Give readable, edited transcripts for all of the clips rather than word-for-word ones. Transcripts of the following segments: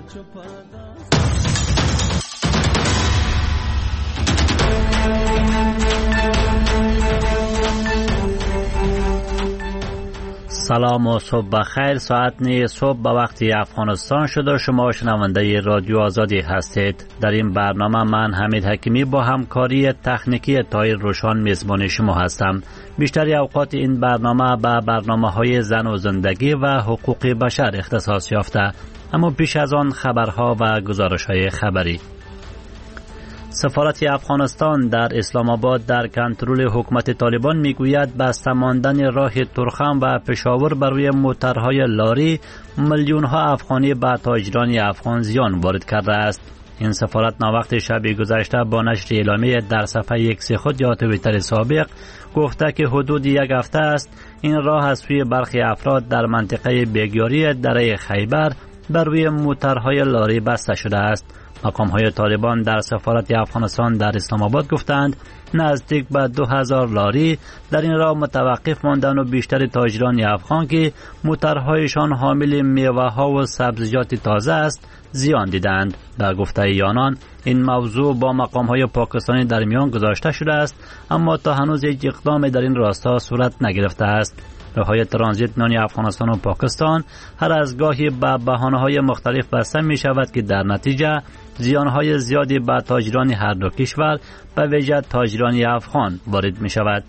سلام و صبح بخیر. ساعت 9 صبح به وقت افغانستان شده. شما شنونده رادیو آزادی هستید. در این برنامه من حمید حکیمی با همکاری تکنیکی طاهر روشان میزبان شما هستم. بیشتر اوقات این برنامه به برنامه‌های زن و زندگی و حقوق بشر اختصاص یافته. اما پیش از آن خبرها و گزارش‌های خبری. سفارت افغانستان در اسلام آباد در کنترل حکومت طالبان میگوید بسته ماندن راه ترخم و پشاور بر روی موترهای لاری میلیون ها افغانی به تاجران افغان زیان وارد کرده است. این سفارت ناوقت شب گذشته با نشر اعلامیه در صفحه ایکس خود یا توییتر سابق گفته که حدود یک هفته است این راه از سوی برخی افراد در منطقه بیگیاری دره خیبر بر روی موترهای لاری بسته شده است. مقام‌های طالبان در سفارت افغانستان در اسلام آباد گفتند نزدیک به 2000 لاری در این راه متوقف ماندن و بیشتر تاجران افغان که موترهایشان حامل میوه‌ها و سبزیجات تازه است زیان دیدند. در گفته آنان این موضوع با مقام‌های پاکستانی در میان گذاشته شده است، اما تا هنوز هیچ اقدام در این راستا صورت نگرفته است. راه‌های ترانزیت میان افغانستان و پاکستان هر از گاهی به بهانه‌های مختلف بسته می‌شود که در نتیجه زیان‌های زیادی به تاجران هر دو کشور به ویژه تاجران افغان وارد می‌شود.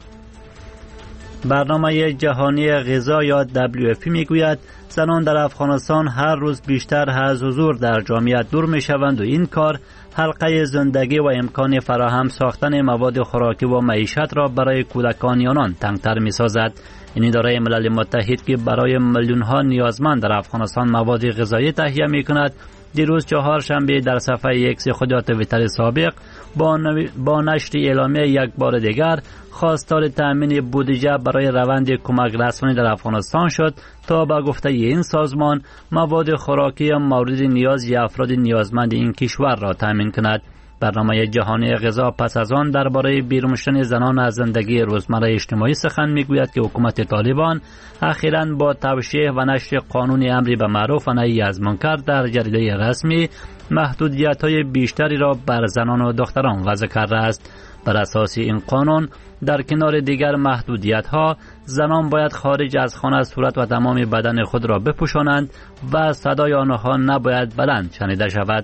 برنامه جهانی غذا یا WFP میگوید زنان در افغانستان هر روز بیشتر از حضور در جامعه دور می‌شوند و این کار حلقه زندگی و امکان فراهم ساختن مواد خوراکی و معیشت را برای کودکان آنان تنگتر می‌سازد. این اداره ملل متحد که برای میلیون‌ها نیازمند در افغانستان مواد غذایی تهیه می‌کند دیروز چهارشنبه در صفحه ایکس خود توییتر سابق با نشر اعلامیه یک بار دیگر خواستار تأمین بودجه برای روند کمک رسانی در افغانستان شد تا به گفته این سازمان مواد خوراکی مورد نیاز افراد نیازمند این کشور را تأمین کند. برنامه جهانی غذا پس از آن درباره بیرون شدن زنان از زندگی روزمره اجتماعی سخن میگوید که حکومت طالبان اخیراً با توشیح و نشر قانون امری به معروف و نهی از منکر در جریده رسمی محدودیت‌های بیشتری را بر زنان و دختران وضع کرده است. بر اساس این قانون در کنار دیگر محدودیت‌ها زنان باید خارج از خانه صورت و تمام بدن خود را بپوشانند و صدای آنها نباید بلند شنیده شود.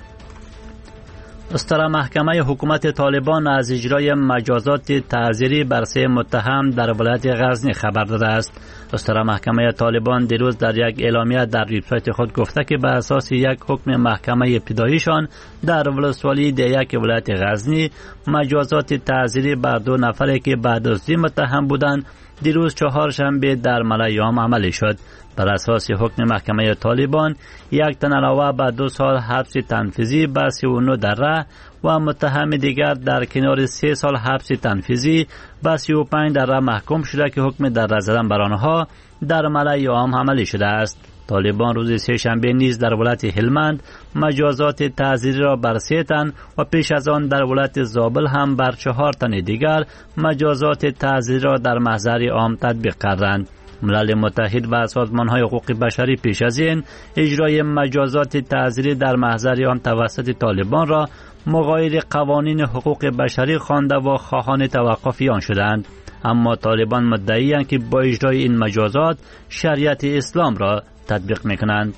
استرا محکمه حکومت طالبان از اجرای مجازات تعزیری بر 3 متهم در ولایت غزنی خبر داده است. استرا محکمه طالبان دیروز در یک اعلامیه در وبسایت خود گفته که بر اساس یک حکم محکمه ابتداییشان در ولسوالی دیک ولایت غزنی مجازات تعزیری بر 2 نفری که به دزدی متهم بودند دیروز چهارشنبه در ملایام عملی شد. بر اساس حکم محکمه طالبان یک تن علاوه به 2 سال حبس تنفیذی به 39 دره و متهم دیگر در کنار 3 سال حبس تنفیذی به 35 دره محکوم شده که حکم در زدن بر آنها در ملایام عملی شده است. طالبان روز سه‌شنبه نیز در ولایت هلمند مجازات تعزیری را بر 3 تن و پیش از آن در ولایت زابل هم بر 4 تن دیگر مجازات تعزیری را در محضر عام تطبیق کردند. ملل متحد و سازمان‌های حقوق بشری پیش از این اجرای مجازات تعزیری در محضر عام توسط طالبان را مغایر قوانین حقوق بشری خوانده و خواهان توقف آن شدند. اما طالبان مدعی‌اند که با اجرای این مجازات شریعت اسلام را تطبیق می‌کنند.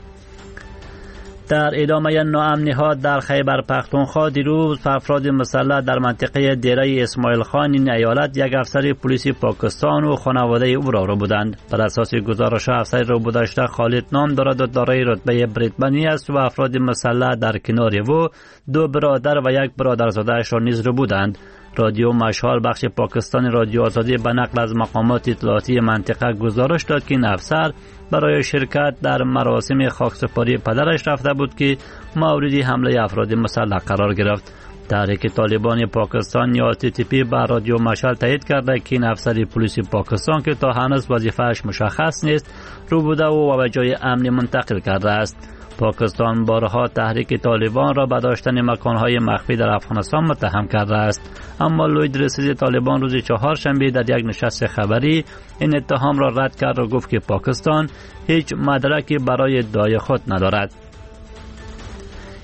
در ادامه ناامنی‌ها در خیبر پختونخوا دیروز افراد مسلح در منطقه دیره اسماعیل خان این ایالت یک افسر پلیس پاکستان و خانواده او را بودند. بر اساس گزارش افسر رو بودشته خالد نام دارد و دارای رتبه بریدمنی است و افراد مسلح در کنار او 2 برادر و 1 برادرزاده‌اش را نیز رو بودند. رادیو مشال بخش پاکستان رادیو آزادی به نقل از مقامات اطلاعاتی منطقه گزارش داد که این افسر برای شرکت در مراسم خاکسپاری پدرش رفته بود که مورد حمله افراد مسلح قرار گرفت. تحریک طالبان پاکستان یا TTP به رادیو مشال تایید کرده که این افسر پلیس پاکستان که تا هنوز وظیفه‌اش مشخص نیست رو بوده و به جای امنی منتقل کرده است. پاکستان بارها تحریک طالبان را به داشتن مکانهای مخفی در افغانستان متهم کرده است، اما لوید رسید طالبان روز چهارشنبه در یک نشست خبری این اتهام را رد کرد و گفت که پاکستان هیچ مدرکی برای ادعای خود ندارد.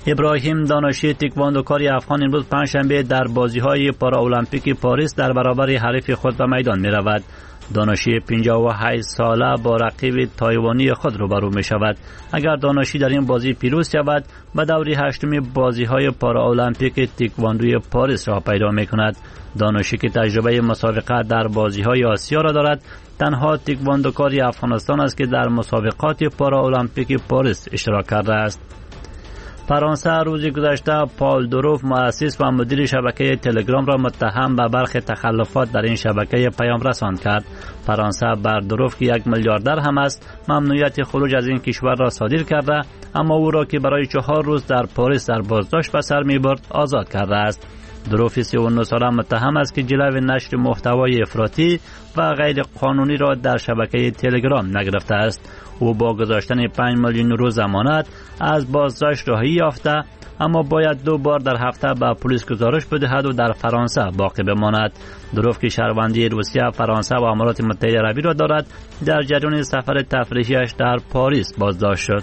ابراهیم دانشی تکواندوکاری افغان امروز پنجشنبه در بازی‌های پارالمپیک پاریس در برابر حریف خود به میدان می‌رود. دانشی 58 ساله با رقیب تایوانی خود روبرو می شود. اگر دانشی در این بازی پیروز شود، به دور هشتم بازی‌های پارالمپیک تکواندوی پاریس را پیدا می کند. دانشی که تجربه مسابقه در بازی‌های آسیا را دارد، تنها تکواندوکاری افغانستان است که در مسابقات پارالمپیک پاریس اشتراک کرده است. فرانسه روز گذشته پال دروف مؤسس و مدیر شبکه تلگرام را متهم به برخی تخلفات در این شبکه پیام رسان کرد. فرانسه بر دروف که یک میلیاردر هم است ممنوعیت خروج از این کشور را صادر کرده، اما او را که برای 4 روز در پاریس در بازداشت به سر میبرد آزاد کرده است. دروف 39 ساله متهم است که جلوی نشر محتوای افراطی و غیر قانونی را در شبکه تلگرام نگرفته است. او با گذاشتن 5 میلیون یورو ضمانت از بازداشت رهایی یافته، اما باید 2 بار در هفته به پلیس گزارش بدهد و در فرانسه باقی بماند. دروف که شهروندی روسیه، فرانسه و امارات متحده عربی را دارد، در جریان سفر تفریحیش در پاریس بازداشت شد.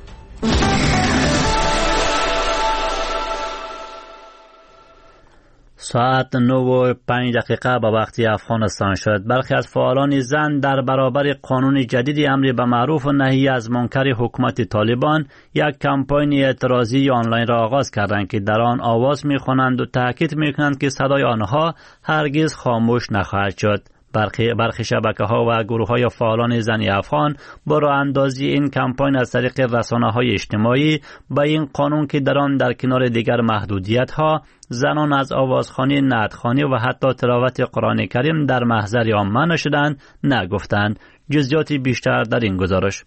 ساعت 9:05 به وقت افغانستان شد. برخی از فعالان زن در برابر قانون جدید امر به معروف و نهی از منکر حکومت طالبان یک کمپین اعتراضی آنلاین را آغاز کردند که در آن آواز می‌خوانند و تاکید می‌کنند که صدای آنها هرگز خاموش نخواهد شد. برخی شبکه‌ها و گروه‌های فعالان زنی افغان با راه اندازی این کمپین از طریق رسانه‌های اجتماعی به این قانون که در آن در کنار دیگر محدودیت‌ها زنان از آوازخوانی، نعت‌خوانی و حتی تلاوت قرآن کریم در محضر عامه نشدند نگفتند. جزئیات بیشتر در این گزارش.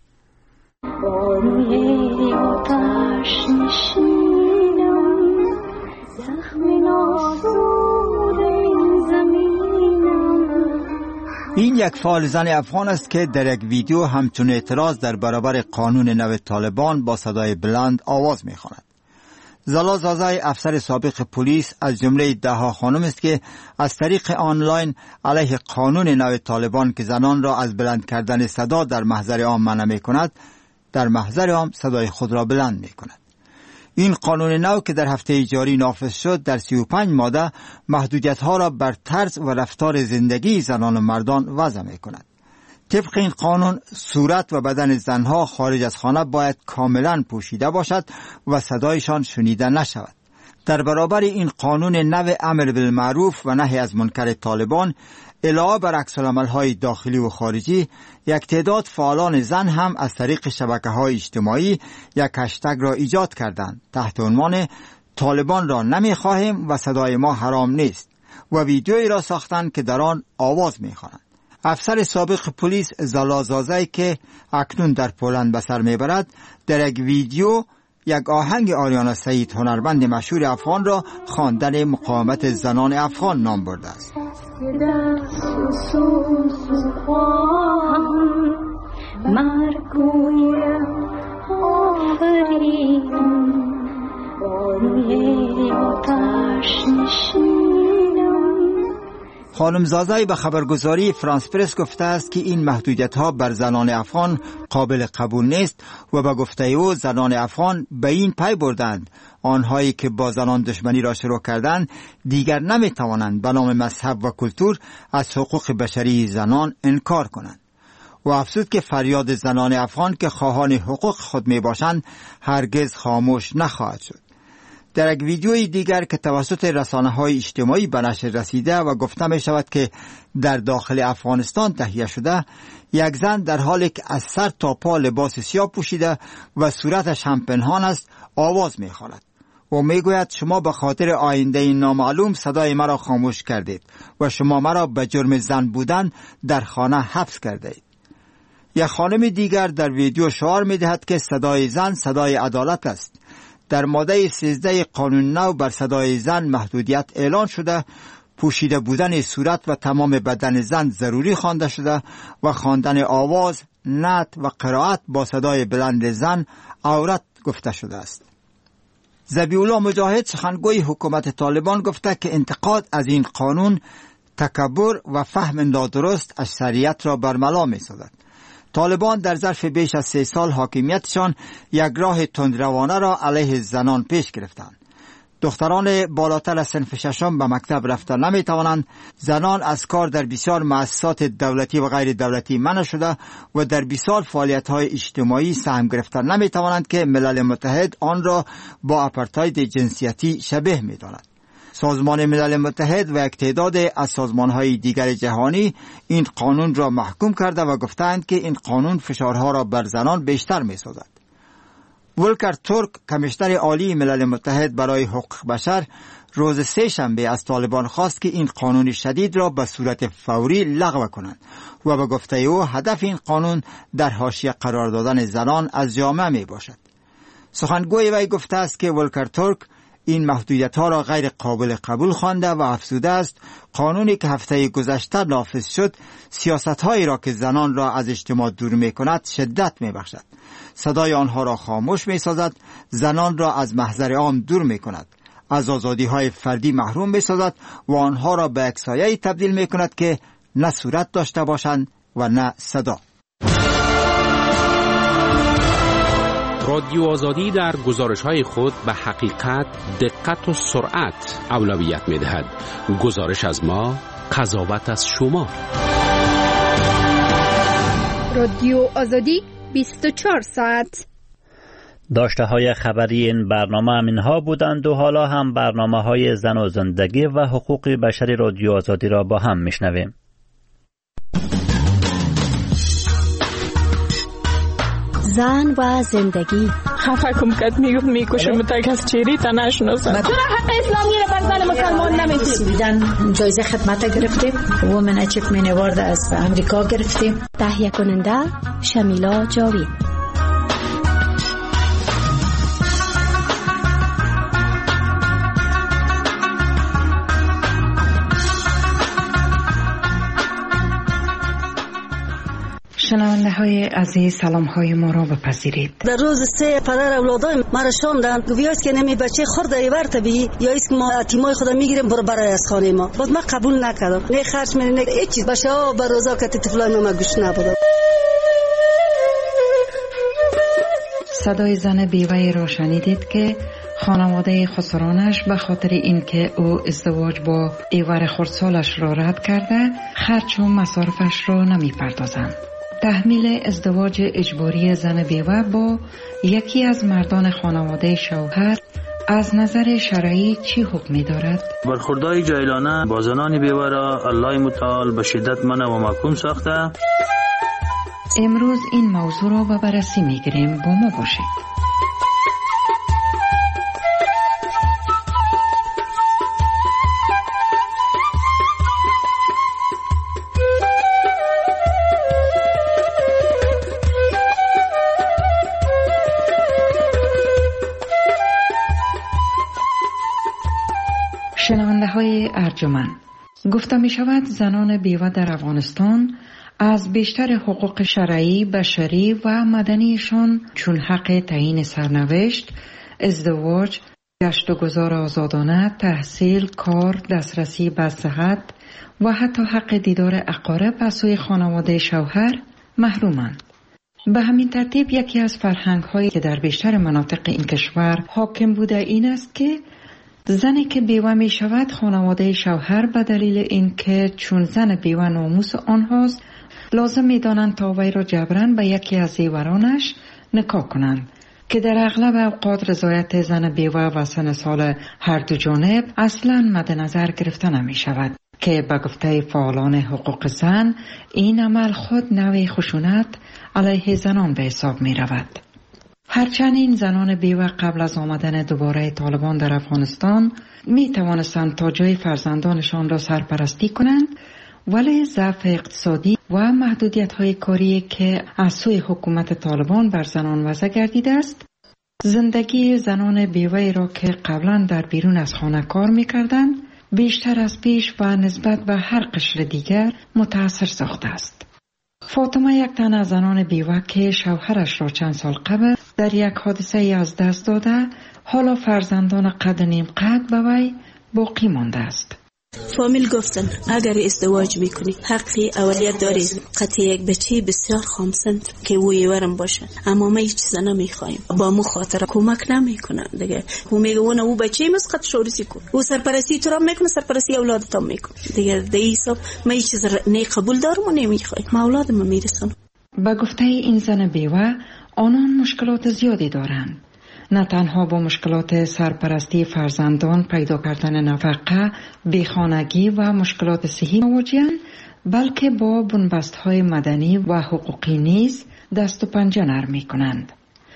این یک فعال زن افغان است که در یک ویدیو همچون اعتراض در برابر قانون نو طالبان با صدای بلند آواز می‌خواند. زالا زازای افسر سابق پلیس از جمله 10 خانم است که از طریق آنلاین علیه قانون نو طالبان که زنان را از بلند کردن صدا در محضر عام منع می‌کند، در محضر عام صدای خود را بلند می‌کند. این قانون نو که در هفته جاری نافذ شد در 35 ماده محدودیت‌ها را بر طرز و رفتار زندگی زنان و مردان وضع می‌کند. طبق این قانون صورت و بدن زنها خارج از خانه باید کاملا پوشیده باشد و صدایشان شنیده نشود. در برابر این قانون نو امر بالمعروف و نهی از منکر طالبان، علاوه بر عکس‌العمل‌های داخلی و خارجی، یک تعداد فعالان زن هم از طریق شبکه‌های اجتماعی یک هشتگ را ایجاد کردند تحت عنوان طالبان را نمی‌خواهیم و صدای ما حرام نیست و ویدیویی را ساختند که در آن آواز می‌خوانند. افسر سابق پلیس زالا زازای که اکنون در پولند به سر میبرد، در یک ویدیو یک آهنگ آریانا سعید هنرمند مشهور افغان را خواندن مقاومت زنان افغان نام برده است. خانم زازای به خبرگزاری فرانس پرس گفته است که این محدودیت‌ها بر زنان افغان قابل قبول نیست و به گفته او زنان افغان به این پی بردند آنهایی که با زنان دشمنی را شروع کردند دیگر نمی‌توانند به نام مذهب و کلتور از حقوق بشری زنان انکار کنند. و افزود که فریاد زنان افغان که خواهان حقوق خود میباشند هرگز خاموش نخواهد شد. در یک ویدیوی دیگر که توسط رسانه‌های اجتماعی به نشر رسیده و گفته می شود که در داخل افغانستان تهیه شده، یک زن در حالی که از سر تا پا لباس سیاه پوشیده و صورتش هم پنهان است آواز می خواند و می گوید شما به خاطر آینده نامعلوم صدای مرا خاموش کردید و شما مرا به جرم زن بودن در خانه حبس کردید. یک خانم دیگر در ویدیو شعار می دهد که صدای زن صدای عدالت است. در ماده 13 قانون نو بر صدای زن محدودیت اعلان شده، پوشیده بودن صورت و تمام بدن زن ضروری خوانده شده و خواندن آواز، نعت و قرائت با صدای بلند زن عورت گفته شده است. ذبیح‌الله مجاهد سخنگوی حکومت طالبان گفته که انتقاد از این قانون تکبر و فهم نادرست از شریعت را برملا می‌سازد. طالبان در ظرف بیش از 3 سال حاکمیتشان یک راه تندروانه را علیه زنان پیش گرفتند. دختران بالاتر از صنف ششم به مکتب رفتن نمی توانند. زنان از کار در بسیار مؤسسات دولتی و غیر دولتی منع شده و در بسیار فعالیت‌های اجتماعی سهم گرفتن نمی توانند که ملل متحد آن را با آپارتاید جنسیتی شبیه می داند. سازمان ملل متحد و یک تعداد از سازمان‌های دیگر جهانی این قانون را محکوم کرده و گفتند که این قانون فشارها را بر زنان بیشتر می‌سازد. ولکر تورک، کمیشنر عالی ملل متحد برای حقوق بشر، روز 3 شنبه از طالبان خواست که این قانون شدید را به صورت فوری لغو کنند و به گفته او هدف این قانون در حاشیه قرار دادن زنان از جامعه می باشد. سخنگوی وی گفته است که ولکر تورک این محدودیت‌ها را غیر قابل قبول خوانده و افزوده است قانونی که هفته گذشته نافذ شد سیاست‌هایی را که زنان را از اجتماع دور می‌کند شدت می‌بخشد. صدای آنها را خاموش می‌سازد، زنان را از محضر عام دور می‌کند، از آزادی‌های فردی محروم می‌سازد و آنها را به یک سایه‌ای تبدیل می‌کند که نه صورت داشته باشند و نه صدا. رادیو آزادی در گزارش‌های خود به حقیقت، دقت و سرعت اولویت می‌دهد. گزارش از ما، قضاوت از شما. رادیو آزادی 24 ساعت. داشته‌های خبری این برنامه همینها بودند و حالا هم برنامه‌های زن و زندگی و حقوق بشری رادیو آزادی را با هم میشنویم. زن و زندگی. خفه کم کد میکشم تا کس چیری تا نشناسم. چرا حق اسلامی را بر زن مسلمان نمیدید؟ جایزه خدمت گرفتیم. وومن اچیومنت اوارد از امریکا گرفتیم. تهیه کننده شمیلا جاوید. شنونده های عزیز، سلام های ما را بپذیرید. در روز 3 پدر اولادای مرا شاندن گویاست که نمی بچه خورده ایورت بی یا ایست که ما اتیمای خدا میگیریم برو برای از خانه ما. باز من قبول نکردم. نه خرج نه هیچ چیز بشه بر روزا که طفلای ما گوش نبود. صدای زن بیوه را شنیدید که خانواده خسرانش به خاطر اینکه او ازدواج با ایور خردسالش را رد کرده خرج و مصارفش را نمی پردازند. تحمیل ازدواج اجباری زن بیوه با یکی از مردان خانواده شوهر از نظر شرعی چی حکمی دارد؟ برخوردهای جاهلانه با زنان بیوه را الله متعال به شدت منع و محکوم ساخته. امروز این موضوع را به بررسی میگیریم. با ما باشید. شنونده های ارجمند، گفته می شود زنان بیوه در افغانستان از بیشتر حقوق شرعی، بشری و مدنیشان چون حق تعیین سرنوشت، ازدواج، گشت و گذار آزادانه، تحصیل، کار، دسترسی به صحت و حتی حق دیدار اقارب از سوی خانواده شوهر محرومند. به همین ترتیب یکی از فرهنگ هایی که در بیشتر مناطق این کشور حاکم بوده این است که زنی که بیوه می شود خانواده شوهر به دلیل اینکه چون زن بیوه ناموس آنهاست لازم می دانند تا وی را جبران به یکی از زیورانش نکاح کنند که در اغلب اوقات رضایت زن بیوه و سن سال هر دو جانب اصلا مد نظر گرفته نمی شود که به گفته فعالان حقوق زن این عمل خود نوعی خشونت علیه زنان به حساب می رود. هرچند این زنان بیوه قبل از آمدن دوباره طالبان در افغانستان می توانستند تا جای فرزندانشان را سرپرستی کنند، ولی ضعف اقتصادی و محدودیت های کاری که از سوی حکومت طالبان بر زنان وضع گردیده است، زندگی زنان بیوه را که قبلا در بیرون از خانه کار می کردند بیشتر از پیش و نسبت به هر قشر دیگر متاثر ساخته است. فاطمه یک تن از زنان بیوه که شوهرش را چند سال قبل در یک حادثه از دست داده حالا فرزندان قد نیم قد به وی باقی مانده است. فامیل گفتن اگر ازدواج میکنی حقی اولیت داری قطعی یک بچه بسیار خامسند که او یورم باشه، اما ما هیچ چیز نمیخوایم. با مو خاطر کمک نمیکنه دیگه. او میگه او بچه مسقط شورسی کن، او سرپرستی تو را میکنه، سرپرستی اولادت هم میکنه دیگه. در این حساب ما هیچ چیز نه قبول دارم و نمیخوایم، ما اولادم میرسونم. با گفته این زن بیوه آنان مشکلات زیادی دارند. نه تنها با مشکلات سرپرستی فرزندان، پیدا کردن نفقه، بیخانگی و مشکلات صحی مواجهند، بلکه با بنبست‌های مدنی و حقوقی نیز دست و پنجه نرم می‌کنند.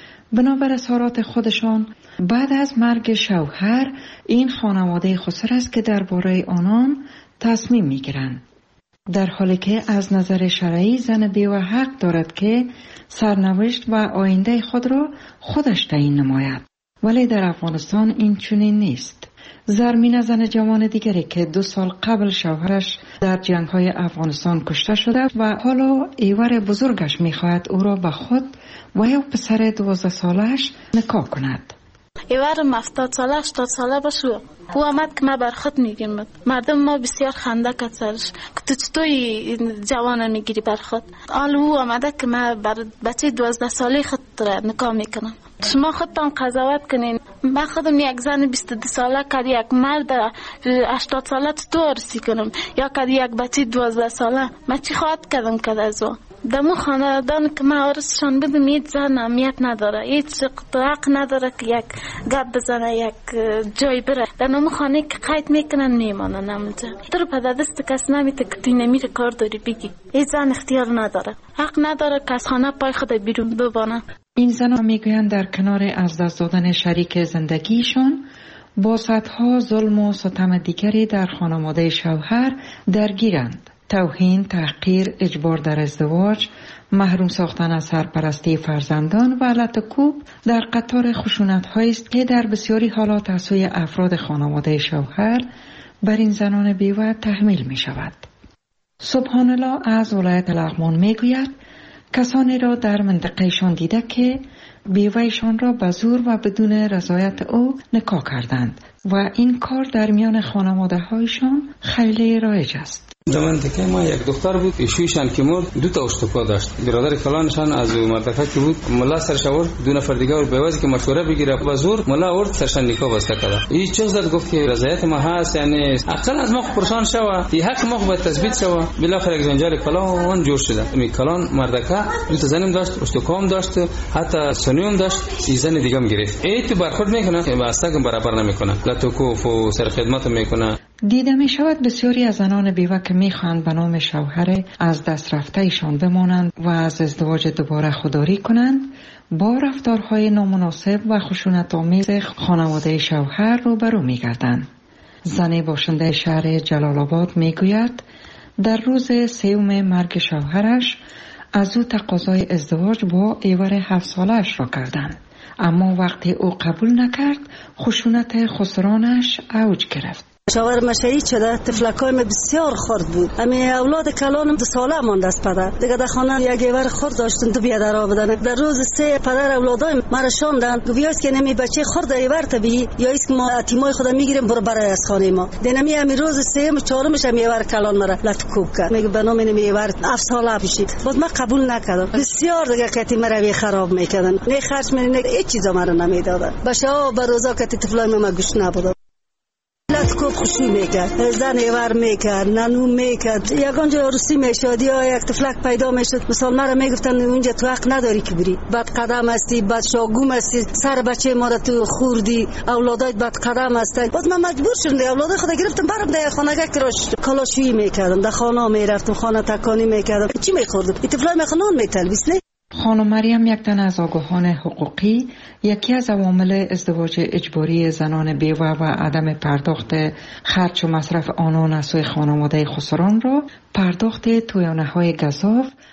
بنابر اظهارات خودشان بعد از مرگ شوهر این خانواده خسر است که درباره آنان تصمیم می‌گیرند، در حالی که از نظر شرعی زن بیوه حق دارد که سرنوشت و آینده خود را خودش تعیین نماید. ولی در افغانستان این چنین نیست. زرمین زن جوان دیگری که 2 سال قبل شوهرش در جنگ‌های افغانستان کشته شده و حالا ایور بزرگش می‌خواهد او را به خود و یا پسر 12 سالش نکاح کند. ایورم 70 ساله 80 ساله باشه. او آمد که ما بر خود میگیم، مردم ما بسیار خنده کرد سرش که تو چطوری جوان میگیری بر خود. حال او آمده که ما بر بچه 12 ساله خود نکاح میکنم. شما خودتان قضاوت کنین. من خودم یک زن 22 ساله که یک مرد 80 ساله تو عروسی کنم یا که یک بچه 12 ساله، من چی خواهد کردم که از او دمو خاندان که من عروسشان بدم هیچ زن اهمیت نداره، هیچ حق نداره که یک گپ بزنه، یک جای بره. در نمو خانه که قید میکنن میمانن همونجا. تو رو پدر دست کس نمیده که توی نمیره کار داری بگی. هیچ زن اختیار نداره، حق نداره که از خانه پای خود بیرون ببانه. این زنها میگویند در کنار از دست دادن شریک زندگیشون با صدها ظلم و ستم دیگری در خانواده شوهر درگیرند. توهین، تحقیر، اجبار در ازدواج، محروم ساختن از سرپرستی فرزندان و لطکوب در قطار خشونت‌هایی است که در بسیاری حالات از سوی افراد خانواده شوهر بر این زنان بیوه تحمیل می شود. سبحان الله از ولایت لغمان می گوید کسانی را در منطقهشان دیده که بیوهشان را به زور و بدون رضایت او نکاح کردند و این کار در میان خانواده هایشان خیلی رایج است. در منطقه ما یک دختر بود، ایشویشان که مرد 2 اشتباه داشت. برادر کلانشان از منطقه که بود ملا سرش آورد، 2 نفر دیگه رو به واسه که مشوره بگیره با زور ملا آورد سرشان نکاح بسته کرد. این چیز داد گفت که رضایت ما هست، یعنی اقل از ما پرسان شوه، این حق ما باید تثبیت شوه. بالاخره یک جنجال کلان جور شده. می کلان مردکه 2 زنم داشت، اشتکام داشت، حتی سنیوم داشت، این زن دیگه هم گرفت. ای تو برخورد میکنه که واسطه برابر نمیکنه، لطوکوف و سر خدمت میکنه. دیده می شود بسیاری از زنان بیوه که می خواهند به نام شوهر از دست رفته ایشان بمانند و از ازدواج دوباره خودداری کنند، با رفتارهای نامناسب و خشونت آمیز خانواده شوهر روبرو می گردند. زن باشنده شهر جلال آباد می گوید در روز 3 مرگ شوهرش از او تقاضای ازدواج با ایور 7 سالش را کردند، اما وقتی او قبول نکرد خشونت خسرانش اوج گرفت. شوهر شهید شده، تفلکای بسیار خرد بود. امی اولاد کلانم 2 ساله مانده است پدر. دیگه در خانه یک ایور خرد داشتن، 2 بیادر را بدن. در روز 3 پدر اولادای مرا شاندن، گویاست که نمی بچه خرد ایور تبی یا است که ما اتیمای خود میگیریم برو برای از خانه ما. دنمی امی روز 3 و 4 میشم ایور کلان مرا لطکوب کرد. میگه به نام نمی ایور 7 ساله بشید. باز ما قبول نکردم. بسیار دیگه کتی مرا خراب میکردن. نه خرج می نه هیچ چیزا مرا نمیدادن. باشا به روزا کتی طفلای ما گوش نبود. لطکوب خوشی میکرد، زن ایور میکرد، نانو میکرد. یکانجا عروسی میشد یا یک تفلک پیدا میشد، مثلا مرا میگفتن اونجا تو حق نداری که بری، بد قدم هستی، بد شاگوم هستی، سر بچه ما را تو خوردی، اولادایت بد قدم هستن. باز من مجبور شدم اولادای خود گرفتم برام در خانه‌گاه کراش کلاشویی میکردم، در خانه میرفتم، خانه تکانی میکردم. چی میخوردم؟ این تفلای میخوان میتلبیس نه. خانم مریم یک تن از آگاهان حقوقی یکی از عوامل ازدواج اجباری زنان بیوه و عدم پرداخت خرج و مصرف آنان از سوی خانواده خسران را پرداخت تویانه‌های گزاف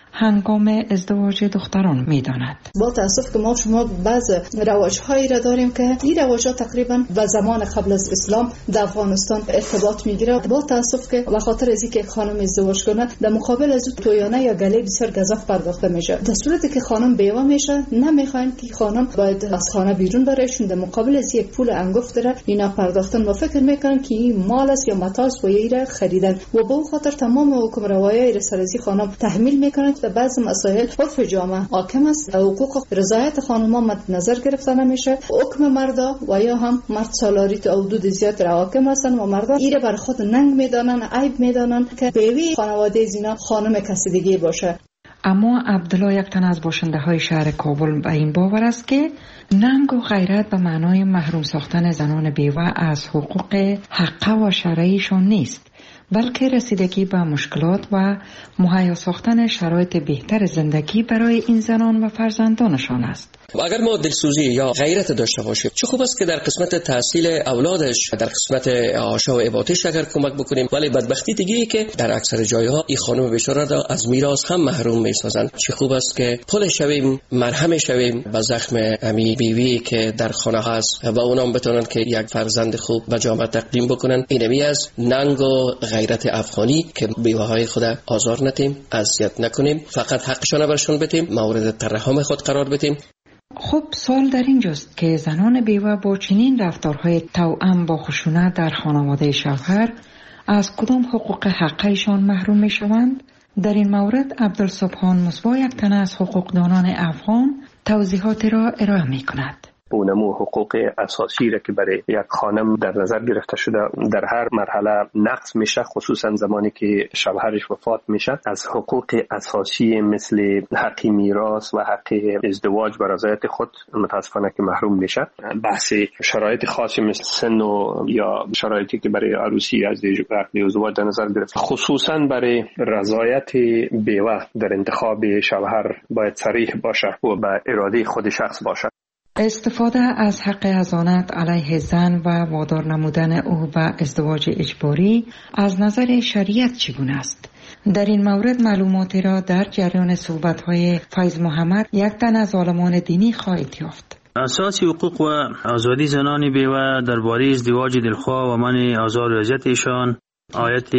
هنگام ازدواج دختران می‌داند. با تأسف که ما شما بعض رواج‌هایی را داریم که این رواج‌ها تقریبا به زمان قبل از اسلام در افغانستان ارتباط می‌گیره. با تأسف که به خاطر از اینکه خانم ازدواج کنه در مقابل از تویانه یا گله بسیار گزاف پرداخته میشه. در صورتی که خانم بیوه میشه نمیخواین که خانم باید از خانه بیرون بره، چون در مقابل از یک پول انگفت داره اینا پرداختن و فکر میکنن که این مال است یا متاع است و ایره خریدن و به خاطر تمام حکم روایی را سر از خانم تحمیل میکنن که بعض مسائل عرف جامعه حاکم است. حقوق رضایت خانم‌ها مد نظر گرفته نمیشه. حکم مردا و یا هم مرد سالاری تو حدود زیاد حاکم هستن و مردا ایره بر خود ننگ میدانن، عیب میدانن که بیوی خانواده زینا خانم کسی دیگه باشه. اما عبدالله یک تن از باشنده های شهر کابل به این باور است که ننگ و غیرت به معنای محروم ساختن زنان بیوه از حقوق حقه و شرعیشان نیست، بلکه رسیدگی به مشکلات و مهیا ساختن شرایط بهتر زندگی برای این زنان و فرزندانشان است. اگر ما دلسوزی یا غیرت داشته باشیم چه خوب است که در قسمت تحصیل اولادش، در قسمت آشا و عبادتش اگر کمک بکنیم، ولی بدبختی دیگه که در اکثر جایها این خانم بیچاره را از میراث هم محروم میسازند. چه خوب است که پل شویم، مرهم شویم به زخم امی بیوی که در خانه هست و اونام بتونن که یک فرزند خوب به جامعه تقدیم بکنن. اینمی از ننگ و غیرت افغانی که بیوه‌های خود آزار ندیم، اذیت نکنیم، فقط حقشون برشون بدیم، مورد ترحم خود قرار بدیم. خب سوال در اینجاست که زنان بیوه با چنین رفتارهای توأم با خشونت در خانواده شوهر از کدام حقوق حقیشان محروم می شوند؟ در این مورد عبدالسبحان مصباح یک تن از حقوقدانان افغان توضیحات را ارائه می کند. اونمو حقوق اساسی را که برای یک خانم در نظر گرفته شده در هر مرحله نقض میشه، خصوصا زمانی که شوهرش وفات میشه. از حقوق اساسی مثل حق میراث و حق ازدواج بر رضایت خود متاسفانه که محروم میشه. بحث شرایط خاصی مثل سن و یا شرایطی که برای عروسی از ازدواج در نظر گرفته، خصوصا برای رضایت بیوه در انتخاب شوهر باید صریح باشه و به اراده خود شخص باشه. استفاده از حق حضانت علیه زن و وادار نمودن او به ازدواج اجباری از نظر شریعت چگونه است؟ در این مورد معلوماتی را در جریان صحبت‌های فیض محمد یک تن از عالمان دینی خواهید یافت. اساسی حقوق و آزادی زنان بیوه درباره ازدواج دلخواه و منع آزار و اذیت ایشان آیت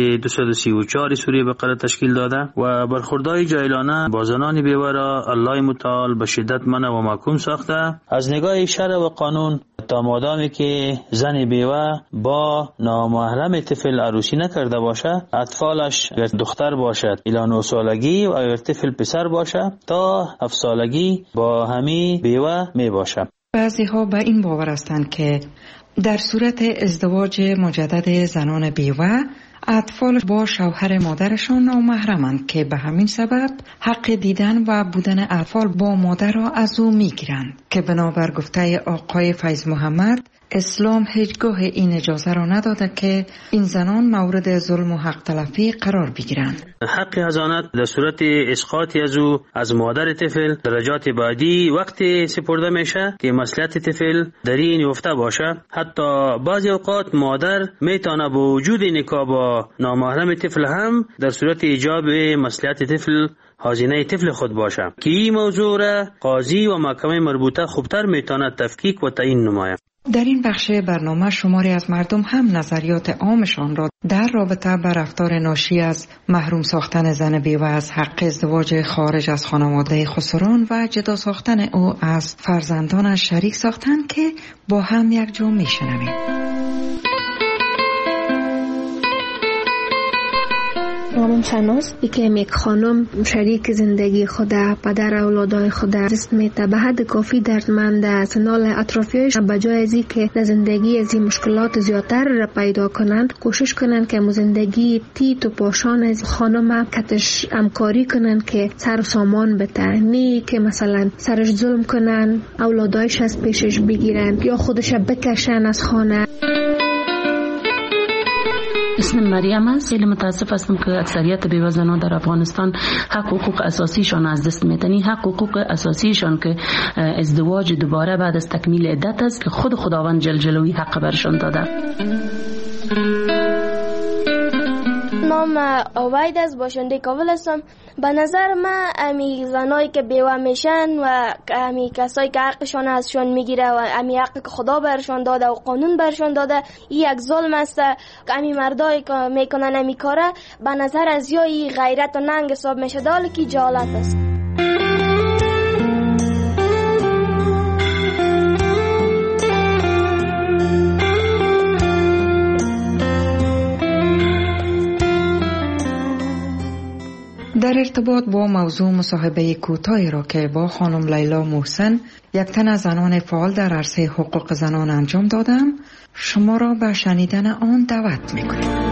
234 سوره بقره تشکیل داده و برخوردهای جاهلانه با زنان بیوه را الله متعال به شدت منع و محکوم ساخته. از نگاه شرع و قانون تا مادامی که زن بیوه با نامحرم طفل عروسی نکرده باشد، اطفالش اگر دختر باشد الی 9 سالگی و اگر طفل پسر باشد تا 7 سالگی با همی بیوه می باشد. بعضی ها به این باور هستند که در صورت ازدواج مجدد زنان بیوه اطفال با شوهر مادرشان نامحرمند که به همین سبب حق دیدن و بودن اطفال با مادر را از او میگیرند که بنابر گفته آقای فیض محمد اسلام هیچگاه این اجازه را نداده که این زنان مورد ظلم و حق تلفی قرار بگیرند. حق حضانت در صورت اسقاطی از او از مادر طفل درجات بعدی وقتی سپرده میشه که مصلحت طفل در این یافته باشه. حتی بعضی اوقات مادر میتونه با وجود نکاح با نامحرم طفل هم در صورت ایجاب مصلحت طفل هزینه طفل خود باشه که این موضوع را قاضی و محکمه مربوطه خوبتر میتونه تفکیک و تعیین نماید. در این بخش برنامه شماری از مردم هم نظریات عامشان را در رابطه با رفتار ناشی از محروم ساختن زن بیوه از حق ازدواج خارج از خانواده خسران و جدا ساختن او از فرزندانش شریک ساختند که با هم یک جا میشنویم. نامم شناس که یک خانم شریک زندگی خود، پدر اولادای خود است میته به حد کافی دردمند سنال اطرافیانش به جای از اینکه در زندگی از این مشکلات زیادتر را پیدا کنند کوشش کنند که زندگی تیت و پاشان از خانم کتش همکاری کنند که سر و سامان بده، نه که مثلا سرش ظلم کنن اولادایش از پیشش بگیرن یا خودش بکشن از خانه. اسم مریم است. خیلی متاسف هستم که اکثریت بیوه زنان در افغانستان حق حقوق اساسیشان از دست میدن. حق حقوق اساسیشان که ازدواج دوباره بعد از تکمیل عدت است که خود خداوند جل جلاله حق برشان داده. نام اوید است، باشنده کابل هستم. به نظر من امی زنایی که بیوه میشن و امی کسایی که حقشان ازشان میگیره و امی حقی که خدا برشان داده و قانون برشان داده، این یک ظلم است. امی مردایی که میکنن امی کاره به نظر از یا این غیرت و ننگ حساب میشه، حالی که جهالت است. در ارتباط با موضوع مصاحبه کوتاهی را که با خانم لیلا محسن، یک تن از زنان فعال در عرصه حقوق زنان انجام دادم، شما را به شنیدن آن دعوت میکنیم.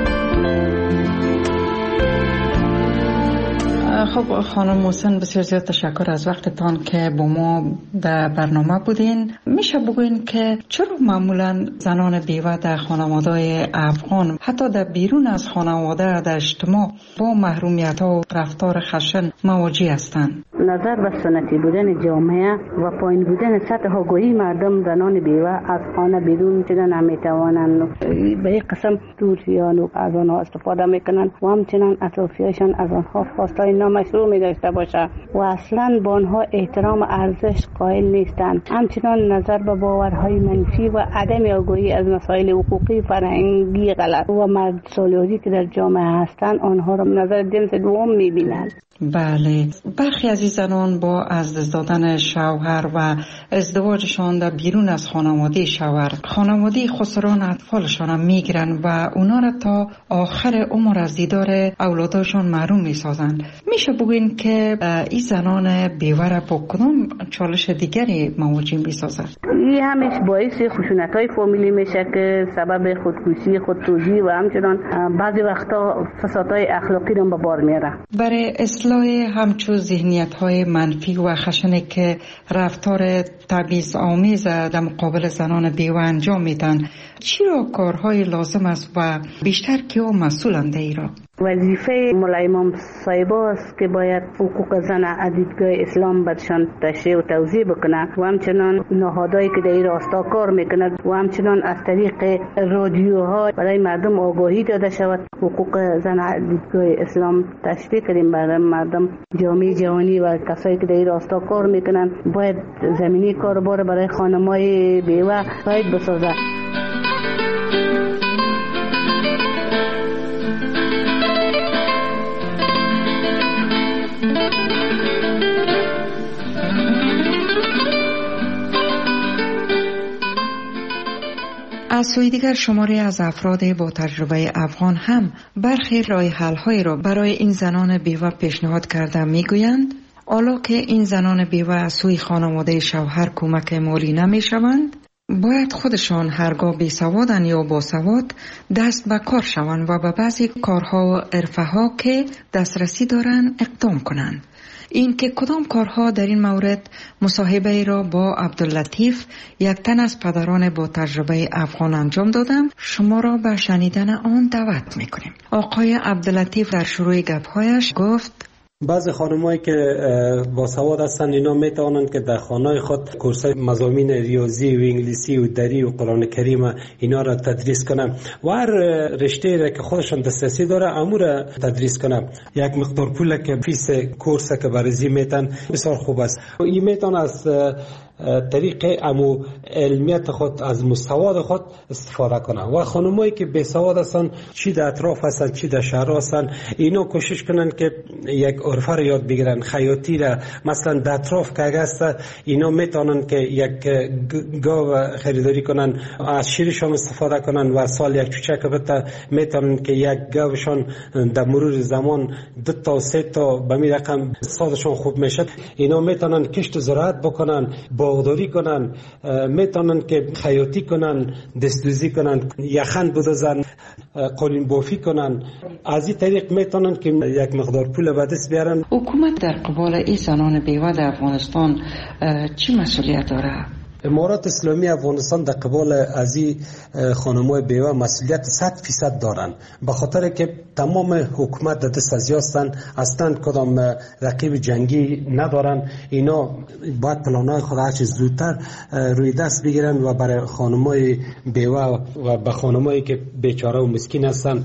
خب خانم محسن، بسیار زیاد تشکر از وقتتان که با ما در برنامه بودین. میشه بگوین که چرا معمولا زنان بیوه در خانواده‌های افغان، حتی در بیرون از خانواده، در اجتماع با محرومیت ها و رفتار خشن مواجه هستند؟ نظر به سنتی بودن جامعه و پایین بودن سطح آگاهی مردم، زنان بیوه از خانه بیرون شدن نمیتوانند به یک قسم دوریان و از آنها استفاده میکنند و همچنان اطرافیانشان از آنها خواستای نامشروع می داشته باشه و اصلا با آنها احترام و ارزش قائل نیستند. همچنان نظر به باورهای منفی و عدم آگاهی از مسائل حقوقی، فرهنگی غلط و مرد سالاری که در جامعه هستند، آنها را نظر جنس دوم می بینند. بله، برخی از این زنان با از دست دادن شوهر و ازدواجشان در بیرون از خانواده شوهر، خانواده خسران اطفالشان هم میگیرن و اونا را تا آخر عمر از دیدار اولادشان محروم میسازند. میشه بگوین که این زنان بیوه را با کدام چالش دیگری مواجه میسازند؟ این همش باعث خشونت‌های فامیلی میشه که سبب خودکشی، خودسوزی و همچنان بعضی وقتا فسادهای اخلاقی را به بار میاره. برای اصلاح همچون ذهنیت‌های منفی و خشنی که رفتار تبعیض‌آمیز در مقابل زنان بیوه انجام میدن، چی را کارهای لازم است و بیشتر کیا مسئولند در ایران؟ وظیفه مولا امام صاحب است که باید حقوق زن از دیدگاه اسلام برشان تشریح و توضیح بکنه و همچنان نهادهایی که در این راستا کار میکند و همچنان از طریق رادیوها برای مردم آگاهی داده شود. حقوق زن از دیدگاه اسلام تشریح کنیم برای مردم. جامعه جهانی و کسایی که در این راستا کار میکنند باید زمینی کاربار برای خانم‌های بیوه باید بسازد. از سوی دیگر شماری از افراد با تجربه افغان هم برخی راه حل‌هایی را برای این زنان بیوه پیشنهاد کرده میگویند حالا که این زنان بیوه از سوی خانواده شوهر کمک مالی نمیشوند، باید خودشان هرگاه بیسوادن یا باسواد دست به کار شوند و به بعضی کارها و حرفه‌ها که دسترسی دارند اقدام کنند. این که کدام کارها در این مورد، مصاحبه را با عبداللطیف، یک تن از پدران با تجربه افغان انجام دادم، شما را به شنیدن آن دعوت میکنیم. آقای عبداللطیف در شروع گپ‌هایش گفت بعضی خانمایی که باسواد هستند اینا میتوانند که در خانه خود کورسای مضامین ریاضی و انگلیسی و دری و قرآن کریم اینا را تدریس کنند و هر رشته را که خودشان دسترسی داره امور تدریس کنند. یک مقدار پول که فیس کورس که برزی میتن بسیار خوب است. این میتونه از طریق امو علمیت خود، از مستواد خود استفاده کنن و خانمایی که بی سواد هستن، چی در اطراف هستن چی در شهر هستن، اینا کوشش کنن که یک عرفه را یاد بگیرن، خیاطی را مثلا در اطراف که هست اینا میتونن که یک گاو خریداری کنن، از شیرشان استفاده کنن و سال یک چوچک بته میتونن که یک گاوشان در مرور زمان 2 تا 3 تا به می رقم سالشان خوب میشه. اینا میتونن کشت و زراعت بکنن، باغداری کنن، میتونن که خیاطی کنن، دستدوزی کنن، یخن بدوزن، قالین بافی کنن. از این طریق میتونن که یک مقدار پول به دست بیارن. حکومت در قبال این زنان بیوه در افغانستان چی مسئولیت داره؟ امارات اسلامی افغانستان در قبال از این خانم‌های بیوه مسئولیت 100% دارن، به خاطر که تمام حکومت در دست از هستن، اصلا کدام رقیب جنگی ندارن. اینا باید پلان‌های خود هر چه زودتر روی دست بگیرن و برای خانم‌های بیوه و به خانم‌هایی که بیچاره و مسکین هستن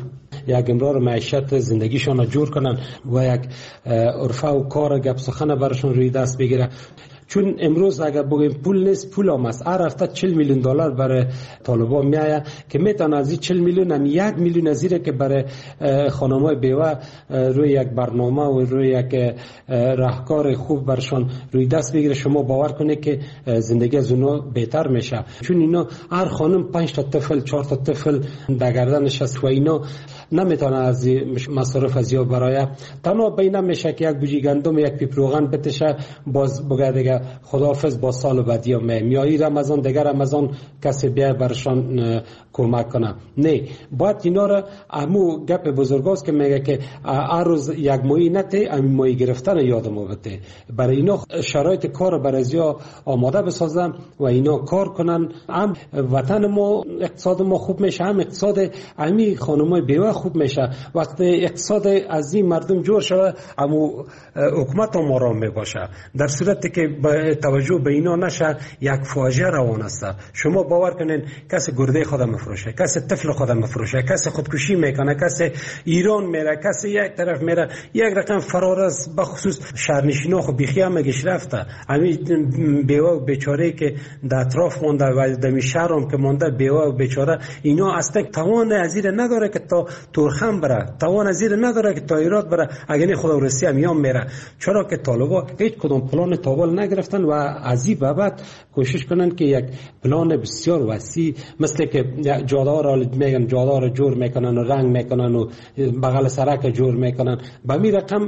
یک امرار معیشت زندگیشان را جور کنن و یک عرفه و کار گپ سخن برشون روی دست بگیره. چون امروز اگر بگیم پول نیست، پول هم است. هر هفته 40 میلیون دلار برای طالبان میآید که میتونه از این 40 میلیون هم 1 میلیون از که برای خانم‌های بیوه روی یک برنامه و روی یک راهکار خوب برشان روی دست بگیره. شما باور کنید که زندگی از اونا بهتر میشه، چون اینا هر خانم 5 تا طفل 4 تا طفل در گردنش است و اینا نمیتونه از مصارف از یا برای تنها بینه میشه که یک بوجی گندم یک پیپ روغن بتشه، باز بگه دیگه خداحافظ با سال بعدی میایی رمضان دیگر رمضان کسی بیا برشان کمک کنه. نه، باید اینا را همو گپ بزرگاست که میگه که هر روز یک ماهی نته همین ماهی گرفتن یادم آورده. برای اینا شرایط کار برای ازیا آماده بسازم و اینا کار کنن، هم وطن ما اقتصاد ما خوب میشه، هم اقتصاد همین خانمای بیوه خوب میشه. وقتی اقتصاد از این مردم جور شده همو حکومت هم آرام میباشه. در صورتی که توجه به اینا نشه یک فاجعه روان است. شما باور کنین کسی گرده خود مفروشه، کسی طفل خود مفروشه، کسی خودکشی میکنه، کسی ایران میره، کسی یک طرف میره. یک رقم فرار است، بخصوص شهرنشینا خو بیخی هم مگش رفته. همین بیوه و بیچاره که در اطراف مونده و در شهر هم که مونده بیوه و بیچاره، اینا اصلا توان ازیر نداره که تا تورخم بره، توان ازیر نداره که تا ایراد بره. اگه خدا روسیه میام میره، چرا که طالبا هیچ کدوم پلان تابل نگرفتن و از این بابت کوشش کنن که یک پلان بسیار وسیع مثل که جاده را میگن جاده را جور میکنن و رنگ میکنن و بغل سرک جور میکنن. به می رقم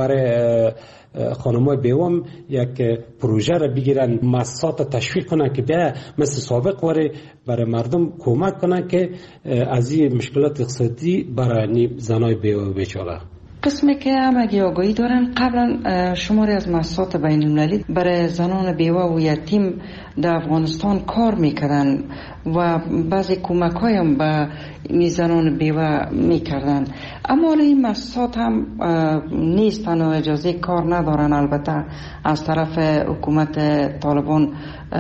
برای خانمای بیوام یک پروژه را بگیرن، مؤسسات تشویق کنن که بیا مثل سابق وره برای مردم کمک کنن که از این مشکلات اقتصادی برای زنای بیوه بیچاره. قسمی که همگی آگاهی دارن، قبلا شماری از مؤسسات بین المللی برای زنان بیوه و یتیم در افغانستان کار میکردن و بعضی کمک هایم به زنان بیوه میکردن، اما این مؤسسات هم نیستن و اجازه کار ندارن. البته از طرف حکومت طالبان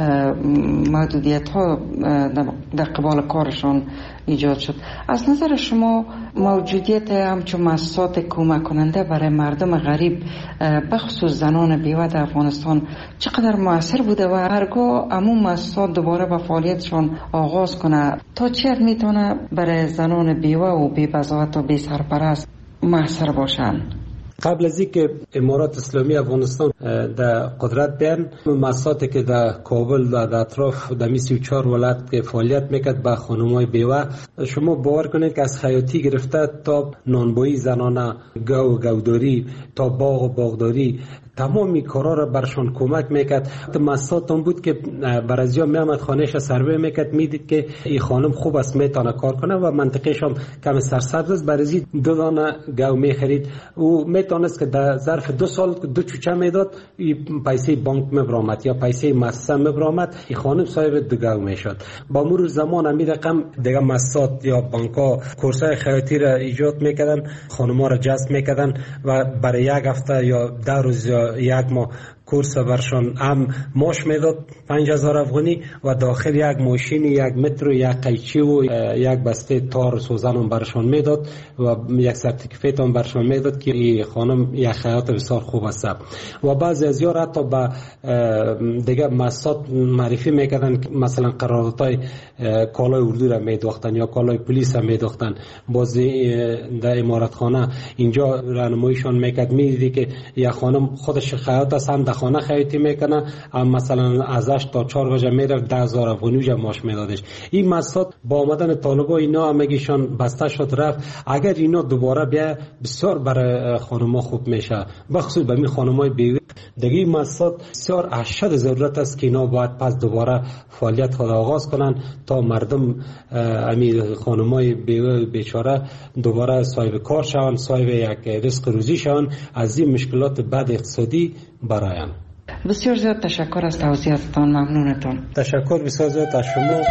محدودیت ها در قبال کارشان ایجاد شد. از نظر شما موجودیت همچون مؤسسات کمک کننده برای مردم غریب بخصوص زنان بیوه در افغانستان چقدر مؤثر بوده و هرگاه همون مؤسسات دوباره به فعالیتشان آغاز کنه تا چه حد میتونه برای زنان بیوه و بی بضاعت و بی سرپرست مؤثر باشن؟ قبل از اینکه امارات اسلامی افغانستان در قدرت بیان، مؤسساتی که در کابل و در اطراف در 34 ولایت که فعالیت میکرد با خانم‌های بیوه، شما باور کنید که از خیاطی گرفته تا نانبایی زنانه، گو و گوداری تا باغ و باغداری، تمامی کارا را برشان کمک میکرد. مؤسسات هم بود که برازیا میامد خانهش سروی میکرد، میدید که این خانم خوب است میتونه کار کنه و منطقهش هم کم سرسبز است، برازی 2 دانه گو میخرید و میتونست که در ظرف 2 سال 2 چوچه میداد، پیسه بانک میبرامد یا پیسه مؤسسه میبرامد، این خانم صاحب 2 گو میشد. با مرور زمان همین رقم دیگه مؤسسات یا بانک‌ها کورسای خیاطی را ایجاد میکردن، خانم‌ها را جذب میکردن و برای یک هفته یا 10 روز یا یک ماه کورس برشان هم ماش میداد 5000 افغانی و داخل یک ماشین، یک متر، یک قیچی و یک بسته تار سوزن هم برشان میداد و یک سرتیفیکت هم برشان میداد که این خانم یک خیاط بسیار خوب است. و بعضی از یار حتی با دیگه مؤسسات معرفی میکردن که مثلا قراردادهای کالای اردو را میدوختن یا کالای پلیس را میدوختن. بازی در امارتخانه اینجا راهنماییشان میکرد، میدیدی که یک خانم خودش خیاط است، هم خانه خیاطی میکنه، مثلا ازش تا 4 بجه میرفت 10000 افغانی ماش میدادش. این مؤسسات با آمدن طالبا اینا همگیشان بسته شد رفت. اگر اینا دوباره بیا بسیار برای خانم‌ها خوب میشه، بخصوص به می خانم‌های بیوه. دیگه مؤسسات بسیار اشد ضرورت است که اینا باید پس دوباره فعالیت خود آغاز کنن تا مردم امی خانم‌های بیوه بیچاره دوباره صاحب کار شوند، صاحب یک رزق روزی شوند، از این مشکلات بد اقتصادی برایم. بسیار زیاد تشکر از توضیحاتتان، ممنونتون. تشکر بسیار زیاد از شما.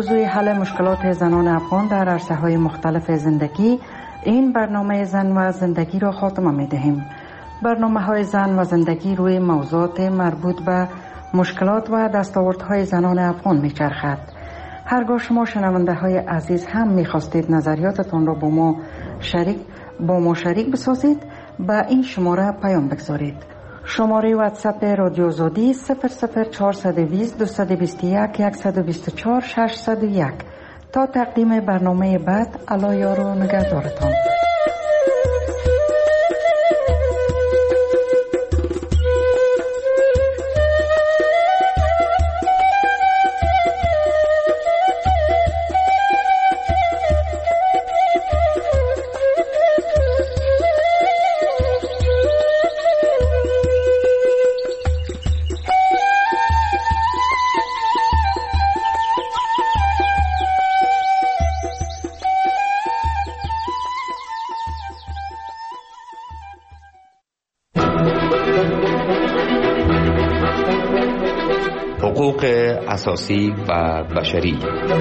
موضوع حل مشکلات زنان افغان در عرصه‌های مختلف زندگی، این برنامه زن و زندگی را خاتمه می‌دهیم. برنامه‌های زن و زندگی روی موضوعات مربوط به مشکلات و دستاوردهای زنان افغان می‌چرخد. هرگاه شما شنونده‌های عزیز هم می‌خواستید نظریاتتان را با ما شریک بسازید، به این شماره پیام بگذارید. شماره واتساپ رادیو آزادی 00420 221 124 601. تا تقدیم برنامه بعد، الله یار و نگهدارتان. حقوق اساسی و بشری.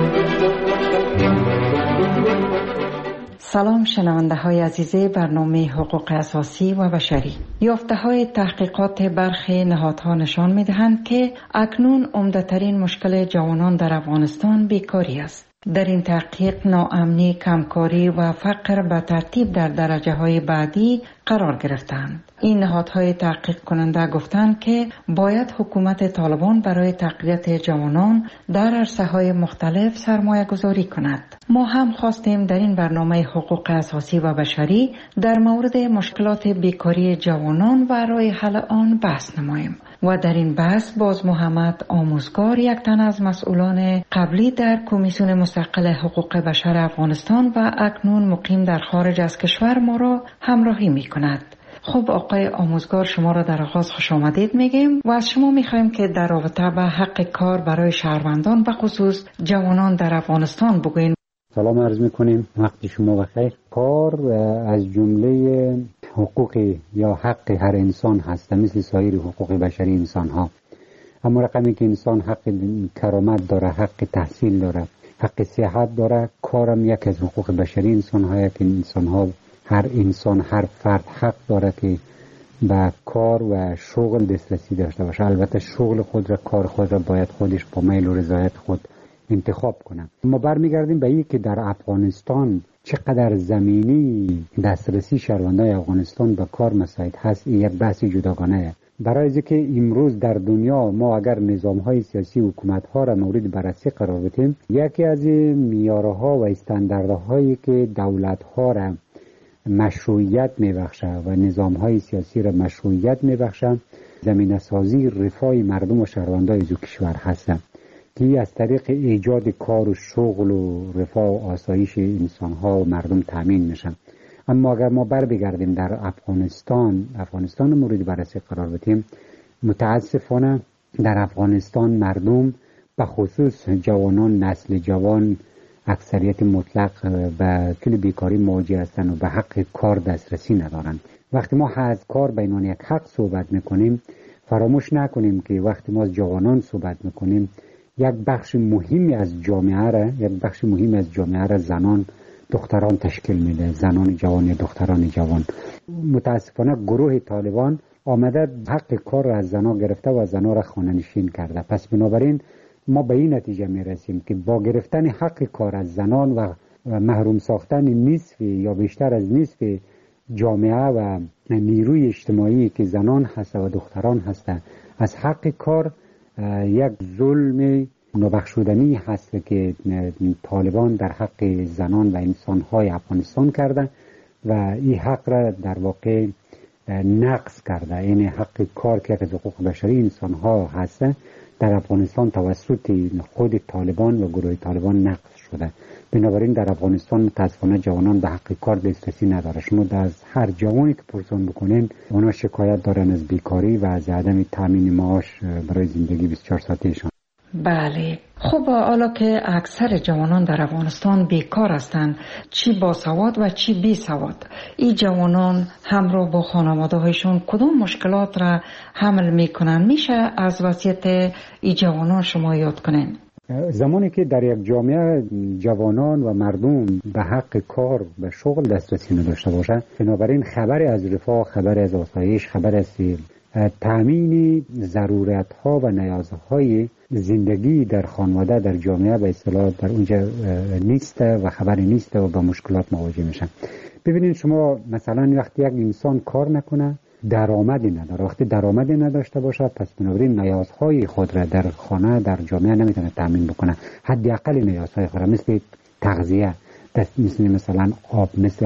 سلام شنونده های عزیز برنامه حقوق اساسی و بشری. یافته های تحقیقات برخی نهادها نشان می دهند که اکنون عمده‌ترین مشکل جوانان در افغانستان بیکاری است. در این تحقیق ناامنی، کمکاری و فقر به ترتیب در درجه های بعدی قرار گرفتند. این نهادهای تحقیق کننده گفتند که باید حکومت طالبان برای تقویت جوانان در عرصه های مختلف سرمایه گذاری کند. ما هم خواستیم در این برنامه حقوق اساسی و بشری در مورد مشکلات بیکاری جوانان و راه حل آن بحث نماییم. و در این بحث باز محمد آموزگار، یک تن از مسئولان قبلی در کمیسیون مستقل حقوق بشر افغانستان و اکنون مقیم در خارج از کشور، ما را همراهی می کند. خب آقای آموزگار، شما را در آغاز خوش آمدید میگیم و از شما میخوایم که در رابطه با حق کار برای شهروندان به خصوص جوانان در افغانستان بگوین. سلام عرض میکنیم، وقت شما بخیر. کار از جمله حقوق یا حق هر انسان هست، مثل سایر حقوق بشری انسان ها. اما رقمی که انسان حق کرامت داره، حق تحصیل داره، حق صحت داره، کارم یک از حقوق بشری انسان ها، که انسان ها، هر فرد حق داره که به کار و شغل دسترسی داشته باشه. البته شغل خود را، کار خود را باید خودش با میل و رضایت خود انتخاب کنه. ما برمیگردیم به این که در افغانستان چقدر زمینی دسترسی شهروندان افغانستان به کار مساعد هست، این یک بحث جداگانه. برای اینکه امروز در دنیا ما اگر نظام‌های سیاسی و حکومت‌ها را مورد بررسی قرار بدیم، یکی از معیارها و استانداردهایی که دولت‌ها را مشروعیت می‌بخشه و نظام‌های سیاسی را مشروعیت می‌بخشه، زمینه‌سازی رفاه مردم و شهروندان از کشور هست که از طریق ایجاد کار و شغل و رفاه و آسایش انسان‌ها و مردم تامین میشن. اما اگر ما بگردیم در افغانستان مورد بررسی قرار بدیم، متاسفانه در افغانستان مردم به خصوص جوانان، نسل جوان، اکثریت مطلق به کل بیکاری مواجه هستند و به حق کار دسترسی ندارند. وقتی ما از کار به عنوان یک حق صحبت میکنیم، فراموش نکنیم که وقتی ما از جوانان صحبت میکنیم، یک بخش مهمی از جامعه را زنان، دختران تشکیل میده. زنان جوان، دختران جوان. متاسفانه گروه طالبان آمده حق کار را از زنان گرفته و زنان را خانه‌نشین کرده. پس بنابراین ما به این نتیجه میرسیم که با گرفتن حق کار از زنان و محروم ساختن نصف یا بیشتر از نصف جامعه و نیروی اجتماعی که زنان هست و دختران هست از حق کار، یک ظلم نابخشودنی هست که طالبان در حق زنان و انسان‌های افغانستان کرده و این حق را در واقع نقض کرده. این حق کار که از حقوق بشری انسان‌ها هست در افغانستان توسط خود طالبان و گروه طالبان نقض شده. بنابراین در افغانستان متاسفانه جوانان به حق کار دسترسی نداره. شما از هر جوانی که پرسان بکنین، اونا شکایت دارن از بیکاری و از عدم تامین معاش برای زندگی 24 ساعتهشان. بله. خب حالا که اکثر جوانان در افغانستان بیکار هستند، چی با سواد و چی بی سواد، این جوانان همراه با خانواده هایشون کدام مشکلات را حمل میکنن؟ میشه از وضعیت این جوانان شما یاد کنین؟ زمانی که در یک جامعه جوانان و مردم به حق کار به شغل دسترسی نداشته باشند، بنابراین خبری از رفاه، خبری از آسایش، خبری از تامین ضرورت‌ها و نیازهای زندگی در خانواده در جامعه به اصطلاح در اونجا نیست و خبری نیست و با مشکلات مواجه میشن. ببینید شما مثلا وقتی یک انسان کار نکنه درآمدی نداره، وقتی درآمدی نداشته باشه پس بنابراین نیازهای خود را در خانه در جامعه نمیتونه تامین بکنه. حداقل نیازهای خود را مثل تغذیه، مثلا آب، مثل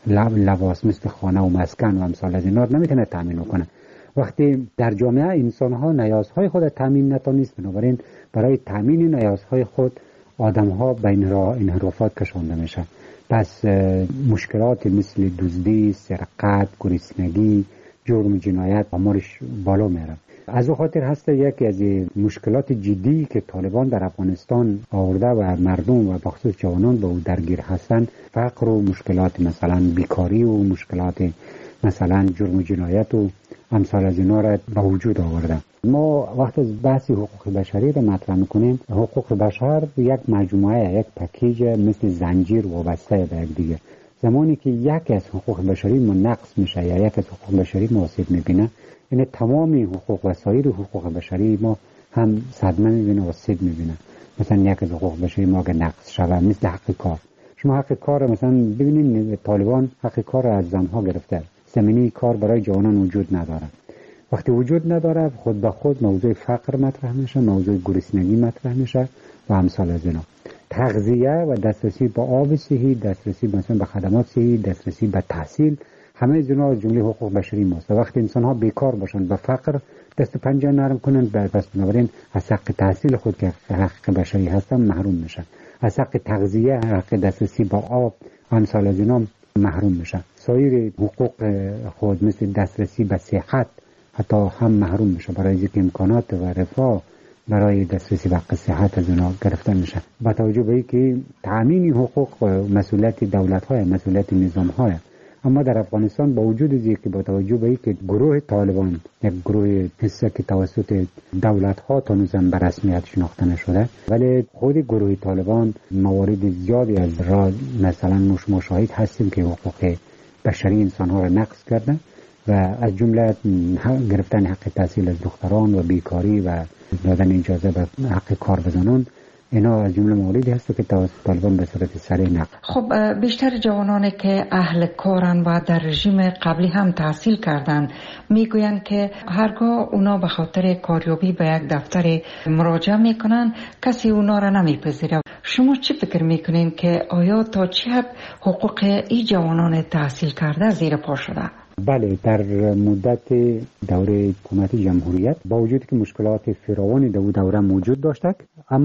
لباس، مثل خانه و مسکن و امثال از اینا نمیتونه تامین بکنه. وقتی در جامعه انسان ها نیازهای خود تامین نتونست، بنابراین برای تامین نیازهای خود آدم ها به انحرافات کشانده میشه. پس مشکلات مثل دزدی، سرقت، گرسنگی، جرم، جنایت آمارش بالا میره. از او خاطر هست یکی از مشکلات جدی که طالبان در افغانستان آورده و مردم و بخصوص جوانان به او درگیر هستند، فقر و مشکلات مثلا بیکاری و مشکلات مثلا جرم و جنایت و امثال از اینا را به وجود آورده. ما وقت از بحث حقوق بشری را مطرح میکنیم، حقوق بشر یک مجموعه، یک پکیج مثل زنجیر وابسته به یک دیگه. زمانی که یکی از حقوق بشری ما نقص میشه یا یک از حقوق بشری ما آسیب میبینه، یعنی تمام حقوق و سایر حقوق بشری ما هم صدمه میبینه و آسیب میبینه. مثلا یک از حقوق بشری ما اگه نقص شود، مثل حق کار. شما حق کار مثلا ببینید طالبان حق کار از زنها گرفته، زمینه کار برای جوانان وجود نداره. وقتی وجود نداره خود به خود موضوع فقر مطرح میشه، موضوع گرسنگی مطرح میشه و امثال از اینا. تغذیه و دسترسی به آب صحی، دسترسی مثلا به خدمات صحی، دسترسی به تحصیل، همه از اینا جمله حقوق بشری ماست. وقتی انسان ها بیکار باشن و فقر دست پنجه نرم کنن، پس بنابراین از حق تحصیل خود که حق بشری هستن محروم میشن، از حق تغذیه، حق دسترسی به آب امثال از اینا محروم میشن. سایر حقوق خود مثل دسترسی به صحت حتی هم محروم میشه، برای اینکه امکانات و رفاه برای دسترسی به صحت از اونا گرفته میشه. با توجه به اینکه تامین حقوق مسئولیت دولت‌های، مسئولیت نظام‌های، اما در افغانستان با وجود از اینکه با توجه به اینکه گروه طالبان یک گروه حسه که توسط دولت‌ها تا هنوز به رسمیت شناخته نشده، ولی خود گروه طالبان موارد زیادی از را مثلا مشاهد هستیم که حقوق بشری انسان‌ها را نقض کرده و از جمله گرفتن حق تحصیل از دختران و بیکاری و دادن اجازه به حق کار به زنان، اینا از جمله مواردی هست که توسط طالبان به صورت سریع نقض. خب بیشتر جوانانی که اهل کارن و در رژیم قبلی هم تحصیل کردن میگویند که هرگاه اونا به خاطر کاریابی به یک دفتر مراجعه میکنن کسی اونا را نمیپذیره. شما چی فکر میکنین که آیا تا چه حد حقوق این جوانان تحصیل کرده زیر پا شده؟ بله، در مدت دوره حکومت جمهوریت با وجود که مشکلات فراوانی در دوره موجود داشتند،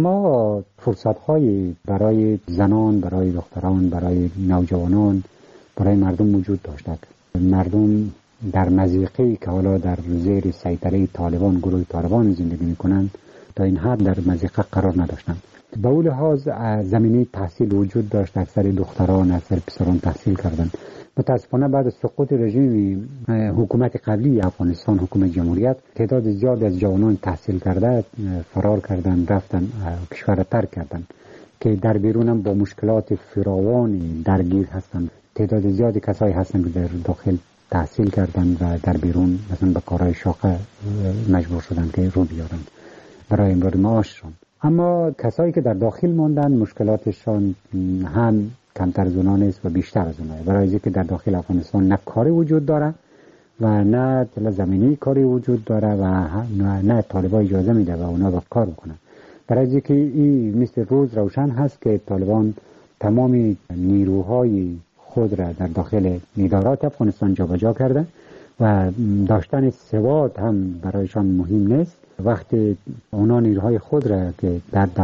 اما فرصت‌های برای زنان، برای دختران، برای نوجوانان، برای مردم وجود داشتند. مردم در مضیقه‌ای که حالا در زیر سیطره طالبان، گروه طالبان زندگی می‌کنند، تا این حد در مضیقه قرار نداشتند. به اون لحاظ زمینه تحصیل وجود داشت، اکثر دختران، اکثر پسران تحصیل کردند. متاسفانه بعد از سقوط رژیم حکومت قبلی افغانستان، حکومت جمهوریت، تعداد زیاد از جوانان تحصیل کرده فرار کردن، رفتن کشور ترک کردن که در بیرون هم با مشکلات فراوانی درگیر هستند. تعداد زیادی کسایی هستند که در داخل تحصیل کردن و در بیرون مثلا به کارهای شاقه مجبور شدن که رو بیارن برای امرار معاششان. اما کسایی که در داخل ماندن مشکلاتشان هم کمتر از اونا نیست و بیشتر از اونا، برای اینکه در داخل افغانستان نه کاری وجود داره و نه زمینی کاری وجود داره و نه طالبان اجازه میده و اونا با کار بکنن. برای اینکه این مثل روز روشن هست که طالبان تمام نیروهای خود را در داخل ادارات افغانستان جابجا کرده و داشتن سواد هم برایشان مهم نیست. وقتی اونا نیروهای خود را که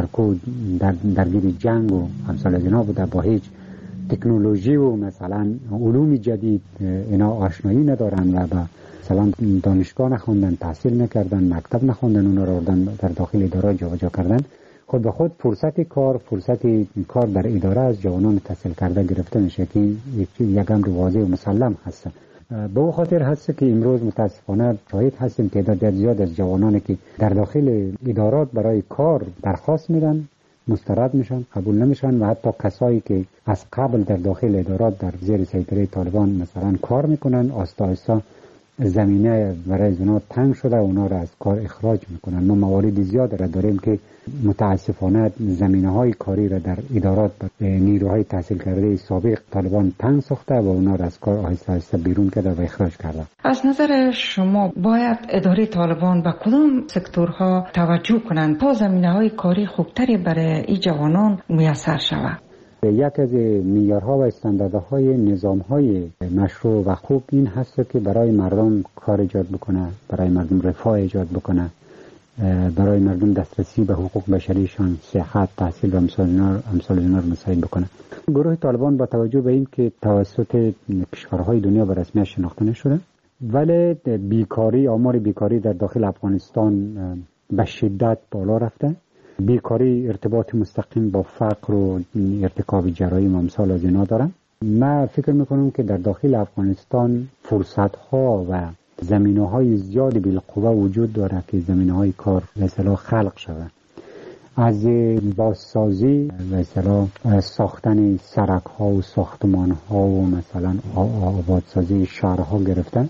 درگیر جنگ و امثال از اینا بوده، با هیچ تکنولوژی و مثلا علوم جدید اینا آشنایی ندارن و مثلا دانشگاه نخوندن، تحصیل نکردن، مکتب نخوندن، اونا را در داخل اداره جابجا کردن، خود به خود فرصت کار در اداره از جوانان تحصیل کرده گرفته میشه که یک امر واضح و مسلم هست. به او خاطر هست که امروز متاسفانه شاهد هستیم تعداد زیاد از جوانانی که در داخل ادارات برای کار درخواست میدن مسترد میشن، قبول نمیشن و حتی کسایی که از قبل در داخل ادارات در زیر سیطره طالبان مثلا کار میکنن، آستا آستا زمینه برای اونا تنگ شده، اونا را از کار اخراج میکنن. ما موارد زیاد را داریم که متاسفانه زمینه های کاری را در ادارات نیروهای تحصیل کرده سابق طالبان تنگ ساخته و اونا را از کار آهسته آهسته بیرون کرده و اخراج کرده. از نظر شما باید اداره طالبان به کدام سکتورها توجه کنند تا زمینه های کاری خوبتری برای این جوانان میسر شود؟ یک از معیارها و استانداردهای نظامهای مشروع و خوب این هست که برای مردم کار ایجاد بکنه، برای مردم رفاه ایجاد بکنه، برای مردم دسترسی به حقوق بشریشان، صحت، تحصیل و امثال اینا رو مساعد بکنه. گروه طالبان با توجه به این که توسط کشورهای دنیا به رسمیت شناخته نشده، ولی بیکاری، آمار بیکاری در داخل افغانستان به شدت بالا رفته. بیکاری ارتباط مستقیم با فقر و ارتکاب جرایم و امثال از اینا دارن. من فکر میکنم که در داخل افغانستان فرصت‌ها و زمینه‌های زیادی بالقوه وجود داره که زمینه‌های کار مثلا خلق شود. از بازسازی مثلا ساختن سرک‌ها و ساختمان‌ها و مثلا آبادسازی شهرها گرفتن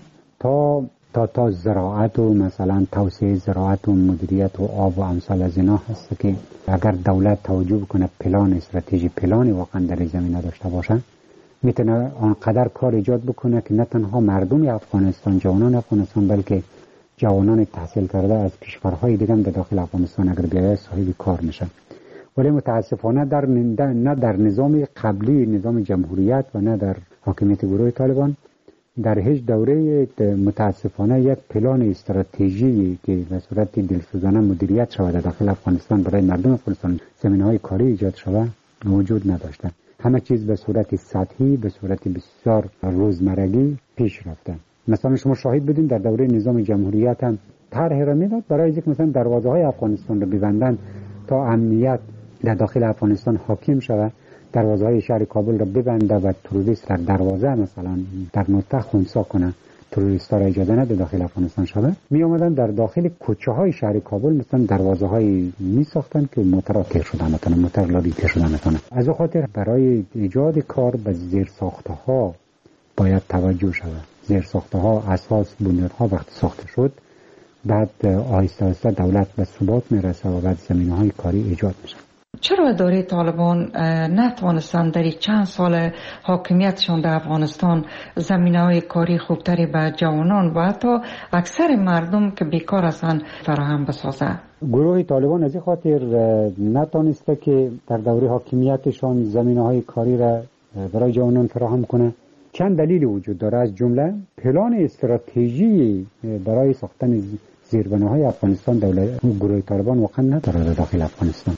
تا زراعت و مثلا توسعه زراعت و مدیریت و آب و امثال از اینا هست که اگر دولت توجه کنه پلان استراتژی پلانی واقعا در زمینه داشته باشه میتونه آنقدر کار ایجاد بکنه که نه تنها مردم افغانستان، جوانان افغانستان، بلکه جوانان تحصیل کرده از کشورهای دیگه هم در داخل افغانستان اگر بیاید صاحب کار میشن. ولی متاسفانه نه در نظام قبلی، نظام جمهوریت و نه در حاکمیت گروه طالبان در هیچ دوره متاسفانه یک پلان استراتژی که به صورت دلسوزانه مدیریت شود در داخل افغانستان برای مردم افغانستان زمینه‌های کاری ایجاد شود وجود نداشته. همه چیز به صورت سطحی، به صورت بسیار روزمرگی پیش رفته. مثلا شما شاهد بودین در دوره نظام جمهوریت هم طرح را میداد برای اینکه مثلا دروازه‌های افغانستان را ببندن تا امنیت در داخل افغانستان حاکم شود، دروازه‌های شهر کابل را ببنده و تروریست در دروازه مثلا در نقطه خنثی کنه، تروریست‌ها را اجازه نده داخل افغانستان شود. می اومدن در داخل کوچه‌های شهر کابل مثلا دروازه‌های می‌ساختن که موتورها تیر شدن نتونه، موتور لابی تیر شدن نتونه. از اون خاطر برای ایجاد کار به زیرساخت‌ها باید توجه شود. زیرساخت‌ها، اساس، بنیادها وقتی ساخته شد بعد آهسته آهسته دولت به ثبات میرسه و بعد زمینه‌های کاری ایجاد میشه. چرا اداره طالبان نتوانستند در چند سال حاکمیتشان در افغانستان زمینه‌های کاری خوبتری به جوانان و حتی اکثر مردم که بیکار هستند فراهم بسازد؟ گروه طالبان از این خاطر نتوانسته که در دوره حاکمیتشان زمینه‌های کاری را برای جوانان فراهم کنه. چند دلیل وجود داره، از جمله پلان استراتژی برای ساختن زیربناهای افغانستان گروه طالبان واقعا نداره در داخل افغانستان.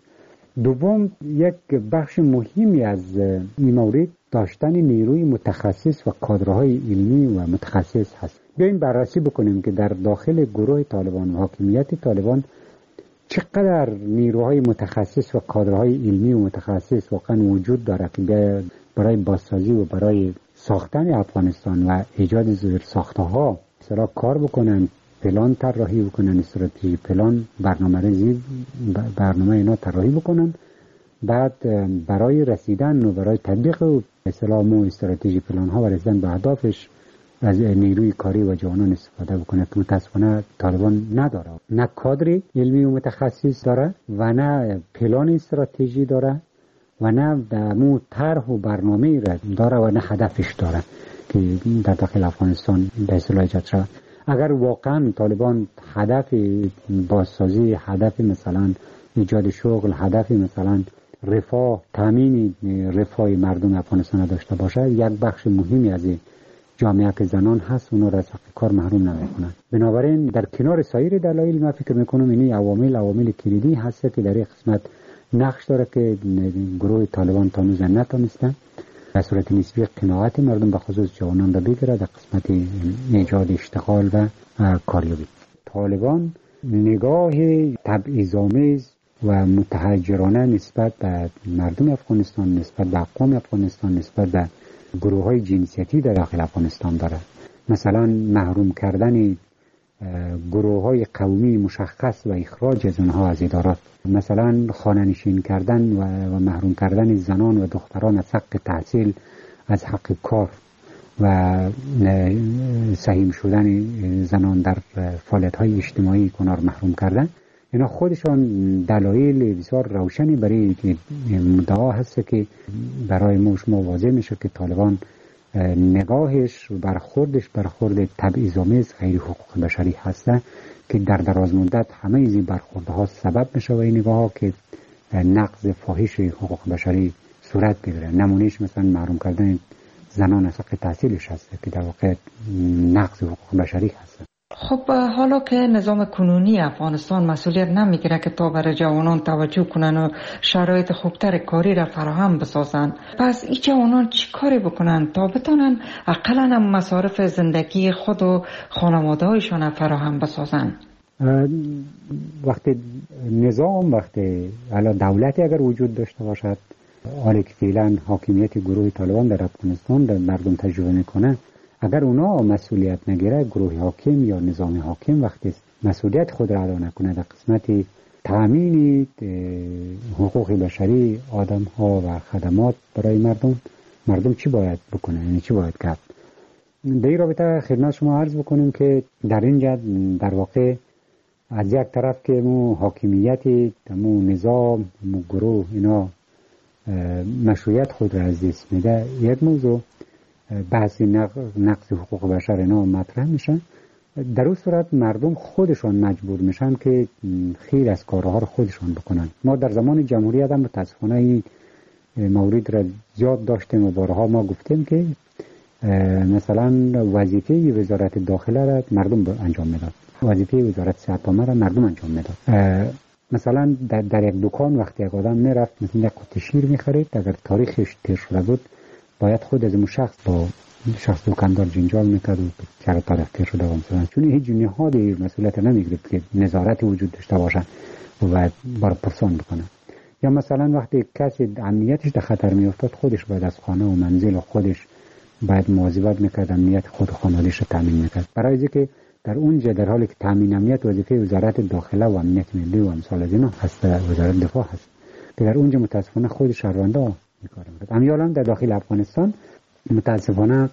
دوم، یک بخش مهمی از این مورد داشتن نیروی متخصص و کادرهای علمی و متخصص هست. بیاییم بررسی بکنیم که در داخل گروه طالبان و حاکمیت طالبان چقدر نیروهای متخصص و کادرهای علمی و متخصص واقعا وجود داره که برای بازسازی و برای ساختن افغانستان و ایجاد زیرساخت‌ها مثلا کار بکنن، پلان طراحی بکنن، استراتژی پلان، برنامه اینا طراحی بکنن، بعد برای رسیدن و برای تطبیق اسلام و استراتژی پلان ها و رسیدن به اهدافش از نیروی کاری و جوانان استفاده بکنه که متاسفانه طالبان نداره. نه کادر علمی و متخصص داره و نه پلان استراتژی داره و نه مو طرح و برنامه داره و نه هدفش داره که در داخل افغانستان به اصطلاح ایجاد شود. اگر واقعا طالبان هدف بازسازی، هدف مثلا ایجاد شغل، هدف مثلا رفاه، تامین رفاه مردم افغانستان داشته باشه، یک بخش مهمی از جامعه که زنان هست اونا را از کار محروم نمیکنن. بنابراین در کنار سایر دلایل من فکر میکنم این عوامل کلیدی هست که در این قسمت نقش داره که گروه طالبان تا هنوز نتونستن به صورت نسبی قناعت مردم به خصوص جوانان را بگیره در قسمت ایجاد اشتغال و کاریابی. طالبان نگاه تبعیض‌آمیز و متحجرانه نسبت به مردم افغانستان، نسبت به اقوام افغانستان، نسبت به گروه‌های جنسیتی در داخل افغانستان داره. مثلا محروم کردن گروه های قومی مشخص و اخراج از اونها از ادارات، مثلا خانه نشین کردن و محروم کردن زنان و دختران از حق تحصیل، از حق کار و سهیم شدن زنان در فعالیت های اجتماعی کنار محروم کردن. اینا خودشان دلایل بسیار روشنی برای مدعا هست که برای ما واضح میشه که طالبان نگاهش و برخورد تبعیض‌آمیز غیر حقوق بشری هسته که در دراز مدت همه این برخوردها سبب میشه و این نگاه ها که نقض فاحش حقوق بشری صورت بگیره. نمونهش مثلا محروم کردن زنان از حق تحصیلش هسته که در واقع نقض حقوق بشری هسته. خب حالا که نظام کنونی افغانستان مسئولیت نمیگیره که تا برای جوانان توجه کنن و شرایط خوبتر کاری را فراهم بسازن، پس این جوانان چی کاری بکنن تا بتونن اقلا هم مصارف زندگی خود و خانواده هایشان فراهم بسازن؟ وقتی دولتی اگر وجود داشته باشد، حالی که فعلا حاکمیت گروه طالبان در افغانستان در مردم تجربه میکنه، اگر اونا مسئولیت نگیره، گروه حاکم یا نظام حاکم وقتی مسئولیت خود را ادا نکنه در قسمت تامین حقوق بشری آدم ها و خدمات برای مردم چی باید بکنه، یعنی چی باید کرد؟ در این رابطه خدمت شما عرض بکنیم که در اینجا در واقع از یک طرف که مو حاکمیت مو نظام مو گروه اینا مشروعیت خود را از دست میده، یک موضوع بحث نقض حقوق بشر اینا مطرح میشن. در اون صورت مردم خودشان مجبور میشن که خیلی از کارها رو خودشان بکنن. ما در زمان جمهوریت هم متاسفانه این مورد را زیاد داشتیم و بارها ما گفتیم که مثلا وظیفه وزارت داخله را مردم انجام میداد، وظیفه وزارت صحت عامه را مردم انجام میداد. مثلا در یک دکان وقتی یک آدم میرفت مثلا یک قطعه شیر میخرید، اگر تاریخش تیر شده بود باید خود از اون شخص با شخص دکاندار جنجال میکرد و چرا تاریخ تیر شده و مثلا، چون هیچ نهادی مسئولیت نمیگرفت که نظارت وجود داشته باشه و باید بار پرسان بکنه. یا مثلا وقتی کسی امنیتش در خطر میافتاد، خودش باید از خانه و منزل و خودش باید مواظبت میکرد، امنیت خود و خانواده‌اش رو تامین میکرد. برای اینکه در اونجا در حالی که تامین امنیت وظیفه وزارت داخله و امنیت ملی و امثال از اینا هست، وزارت دفاع هست، که در اونجا متاسفانه خود شهروندا میکارن. امیالا در داخل افغانستان متاسفانه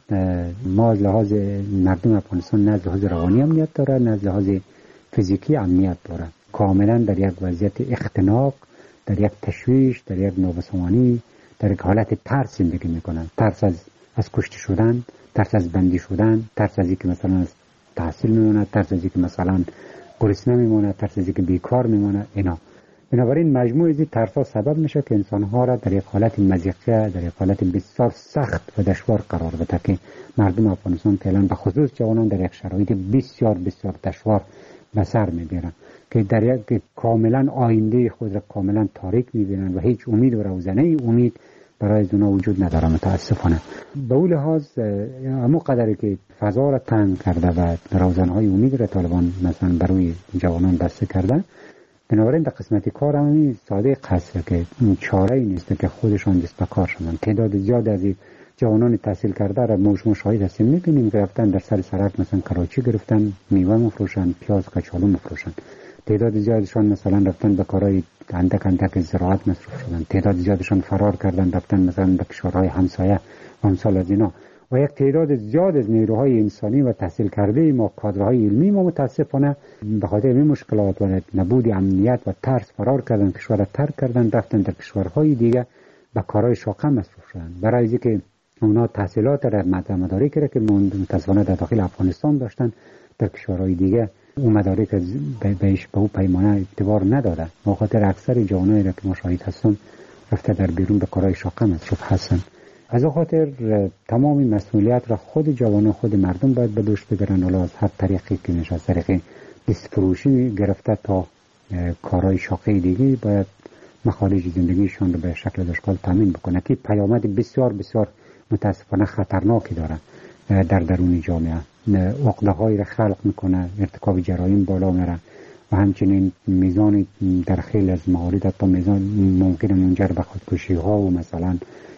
ما از لحاظ مردم افغانستان نه از لحاظ روانی امنیت داره، نه از لحاظ فیزیکی امنیت داره. کاملا در یک وضعیت اختناق، در یک تشویش، در یک نابسامانی، در یک حالت ترس زندگی میکنن. ترس از کشته شدن، ترس از بندی شدن، ترس از اینکه مثلا از تحصیل میمونه، ترس از اینکه مثلا گرسنه میمونه، ترس از اینکه بیکار میمونه. بنابراین مجموع از این ترس‌ها سبب میشه که انسان‌ها را در یک حالت مضیقه، در یک حالت بسیار سخت و دشوار قرار بده که مردم افغانستان فعلا به خصوص جوانان در یک شرایط بسیار بسیار دشوار به سر میبرن که در یک کاملا آینده خود را کاملا تاریک میبینن و هیچ امید و روزنه امید برای از اونا وجود نداره متاسفانه. به اون لحاظ همون قدری که فضا را تنگ کرده و روزنهای امید را طالبان مثلا برای جوانان بسته کرده، بنابراین در قسمت کار همین ساده قصه که چاره نیست که خودشان دست به کار شدن. تعداد زیاد از جوانان تحصیل کرده را ما شاهد هستیم، میبینیم که رفتن در سر سرک مثلا کراچی گرفتن، میوه مفروشن، پیاز کچالو مفروشن. تعداد زیادشان مثلا رفتن به کارهای اندک زراعت مصروف شدن. تعداد زیادشان فرار کردن رفتن مثلا به کشورهای همسایه و امثال از اینا. و یک تعداد زیاد از نیروهای انسانی و تحصیل کرده ما، کادرهای علمی ما متاسفانه به خاطر این مشکلات و نبود امنیت و ترس فرار کردن، کشور را ترک کردن، رفتن در کشورهای دیگه به کارهای شاقه مصروف شدن. برای اینکه اونا تحصیلات را مدارک را که متاسفانه در داخل افغانستان داشتن در کشورهای دیگه اون مدارک به او پیمانه اعتبار نداده. به خاطر اکثر جوانایی را که مشاهد هستن رفته در بیرون به کارهای شاقه مصروف هستن. از این خاطر تمام مسئولیت را خود جوانان، خود مردم باید به دوش بگیرن. حالا از هر طریقی که میشه، از طریق دست فروشی گرفته تا کارهای شاقه دیگه، باید مخارج زندگیشان رو به شکل اشکال تامین بکنه که پیامد بسیار بسیار متاسفانه خطرناکی داره در درون جامعه. عقده‌هایی را خلق میکنه، ارتکاب جرایم بالا میره و همچنین میزان در خیلی از موارد تا میزان ممکنه منجر به خودکشی ها و مثلا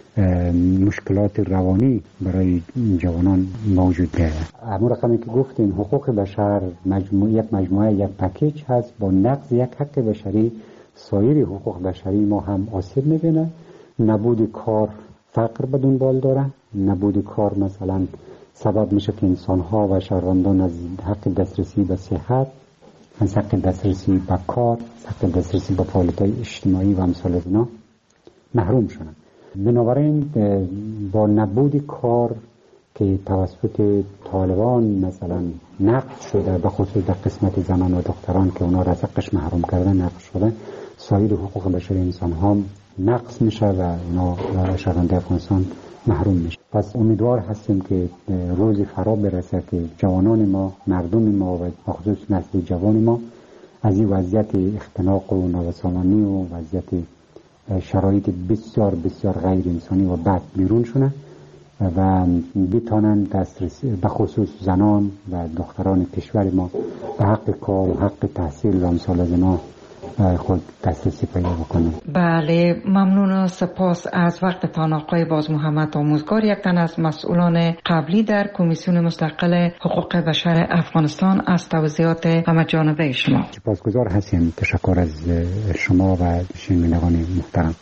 مشکلات روانی برای جوانان موجود ده. اما رقمی که گفتین حقوق بشر یک مجموعه یک پکیج هست. با نقض یک حق بشری سایر حقوق بشری ما هم آسیب میبینه. نبود کار فقر به دنبال داره. نبود کار مثلا سبب میشه که انسان‌ها و شهروندان از حق دسترسی به صحت، از حق دسترسی به کار، حق دسترسی به فعالیت‌های اجتماعی و امثال از اینا محروم شدن. بنابراین با نبود کار که توسط طالبان مثلا نقض شده، به خصوص در قسمت زنان و دختران که اونا را از حقش محروم کردن نقض شده، سایر حقوق بشری انسان ها نقض میشه و اونا شهروندان افغانستان محروم میشه. پس امیدوار هستیم که روزی فرا برسه که جوانان ما، مردم ما و بخصوص نسل جوان ما از این وضعیت اختناق و نابسامانی و وضعیت شرایط بسیار بسیار غیر انسانی و بد بیرون شونه و بتانن دسترسی به خصوص زنان و دختران کشور ما به حق کار و حق تحصیل و امثال از اینا خود دسترسی پیدا بکنه. بله، ممنون و سپاس از وقتتان آقای باز محمد آموزگار، یک تن از مسئولان قبلی در کمیسیون مستقل حقوق بشر افغانستان، از توضیحات همه جانبه شما. سپاسگزار هستیم. تشکر از شما و شنوندگان محترم.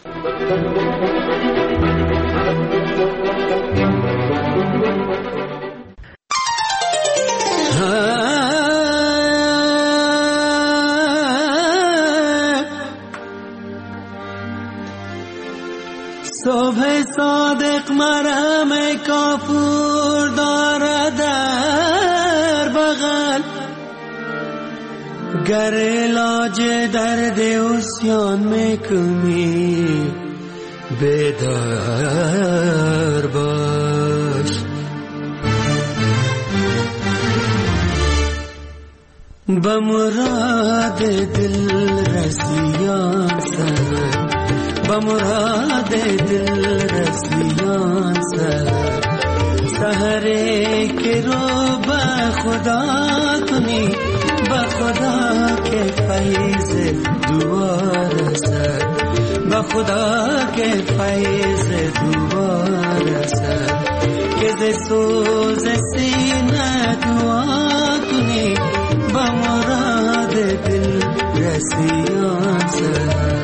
صبح صادق مرهم کافور دارد در بغل، گر علاج درد عصیان میکنی بیدار باش. به مراد دل رسیان سر، به مراد دل رسیان سر، سحری که رو به خدا کنی، به خدا که فیض دوار سر، به خدا که فیض دوار سر، که ز سوز سینه دعا کنی، به مراد دل رسیان سر.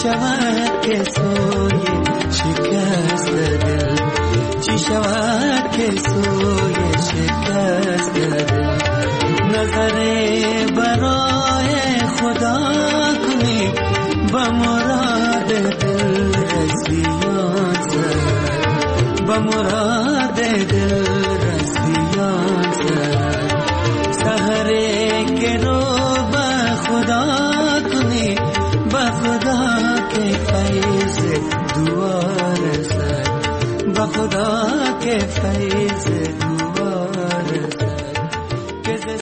شود که سوی شکست دل، چی شود که سوی شکست دل. نظر برای خدا کنی با مراد دل رسیان سر، با مراد دل رسیان سر. سحره که رو با خدا کنی، با خدا که فیض دعا رسد، با خدا که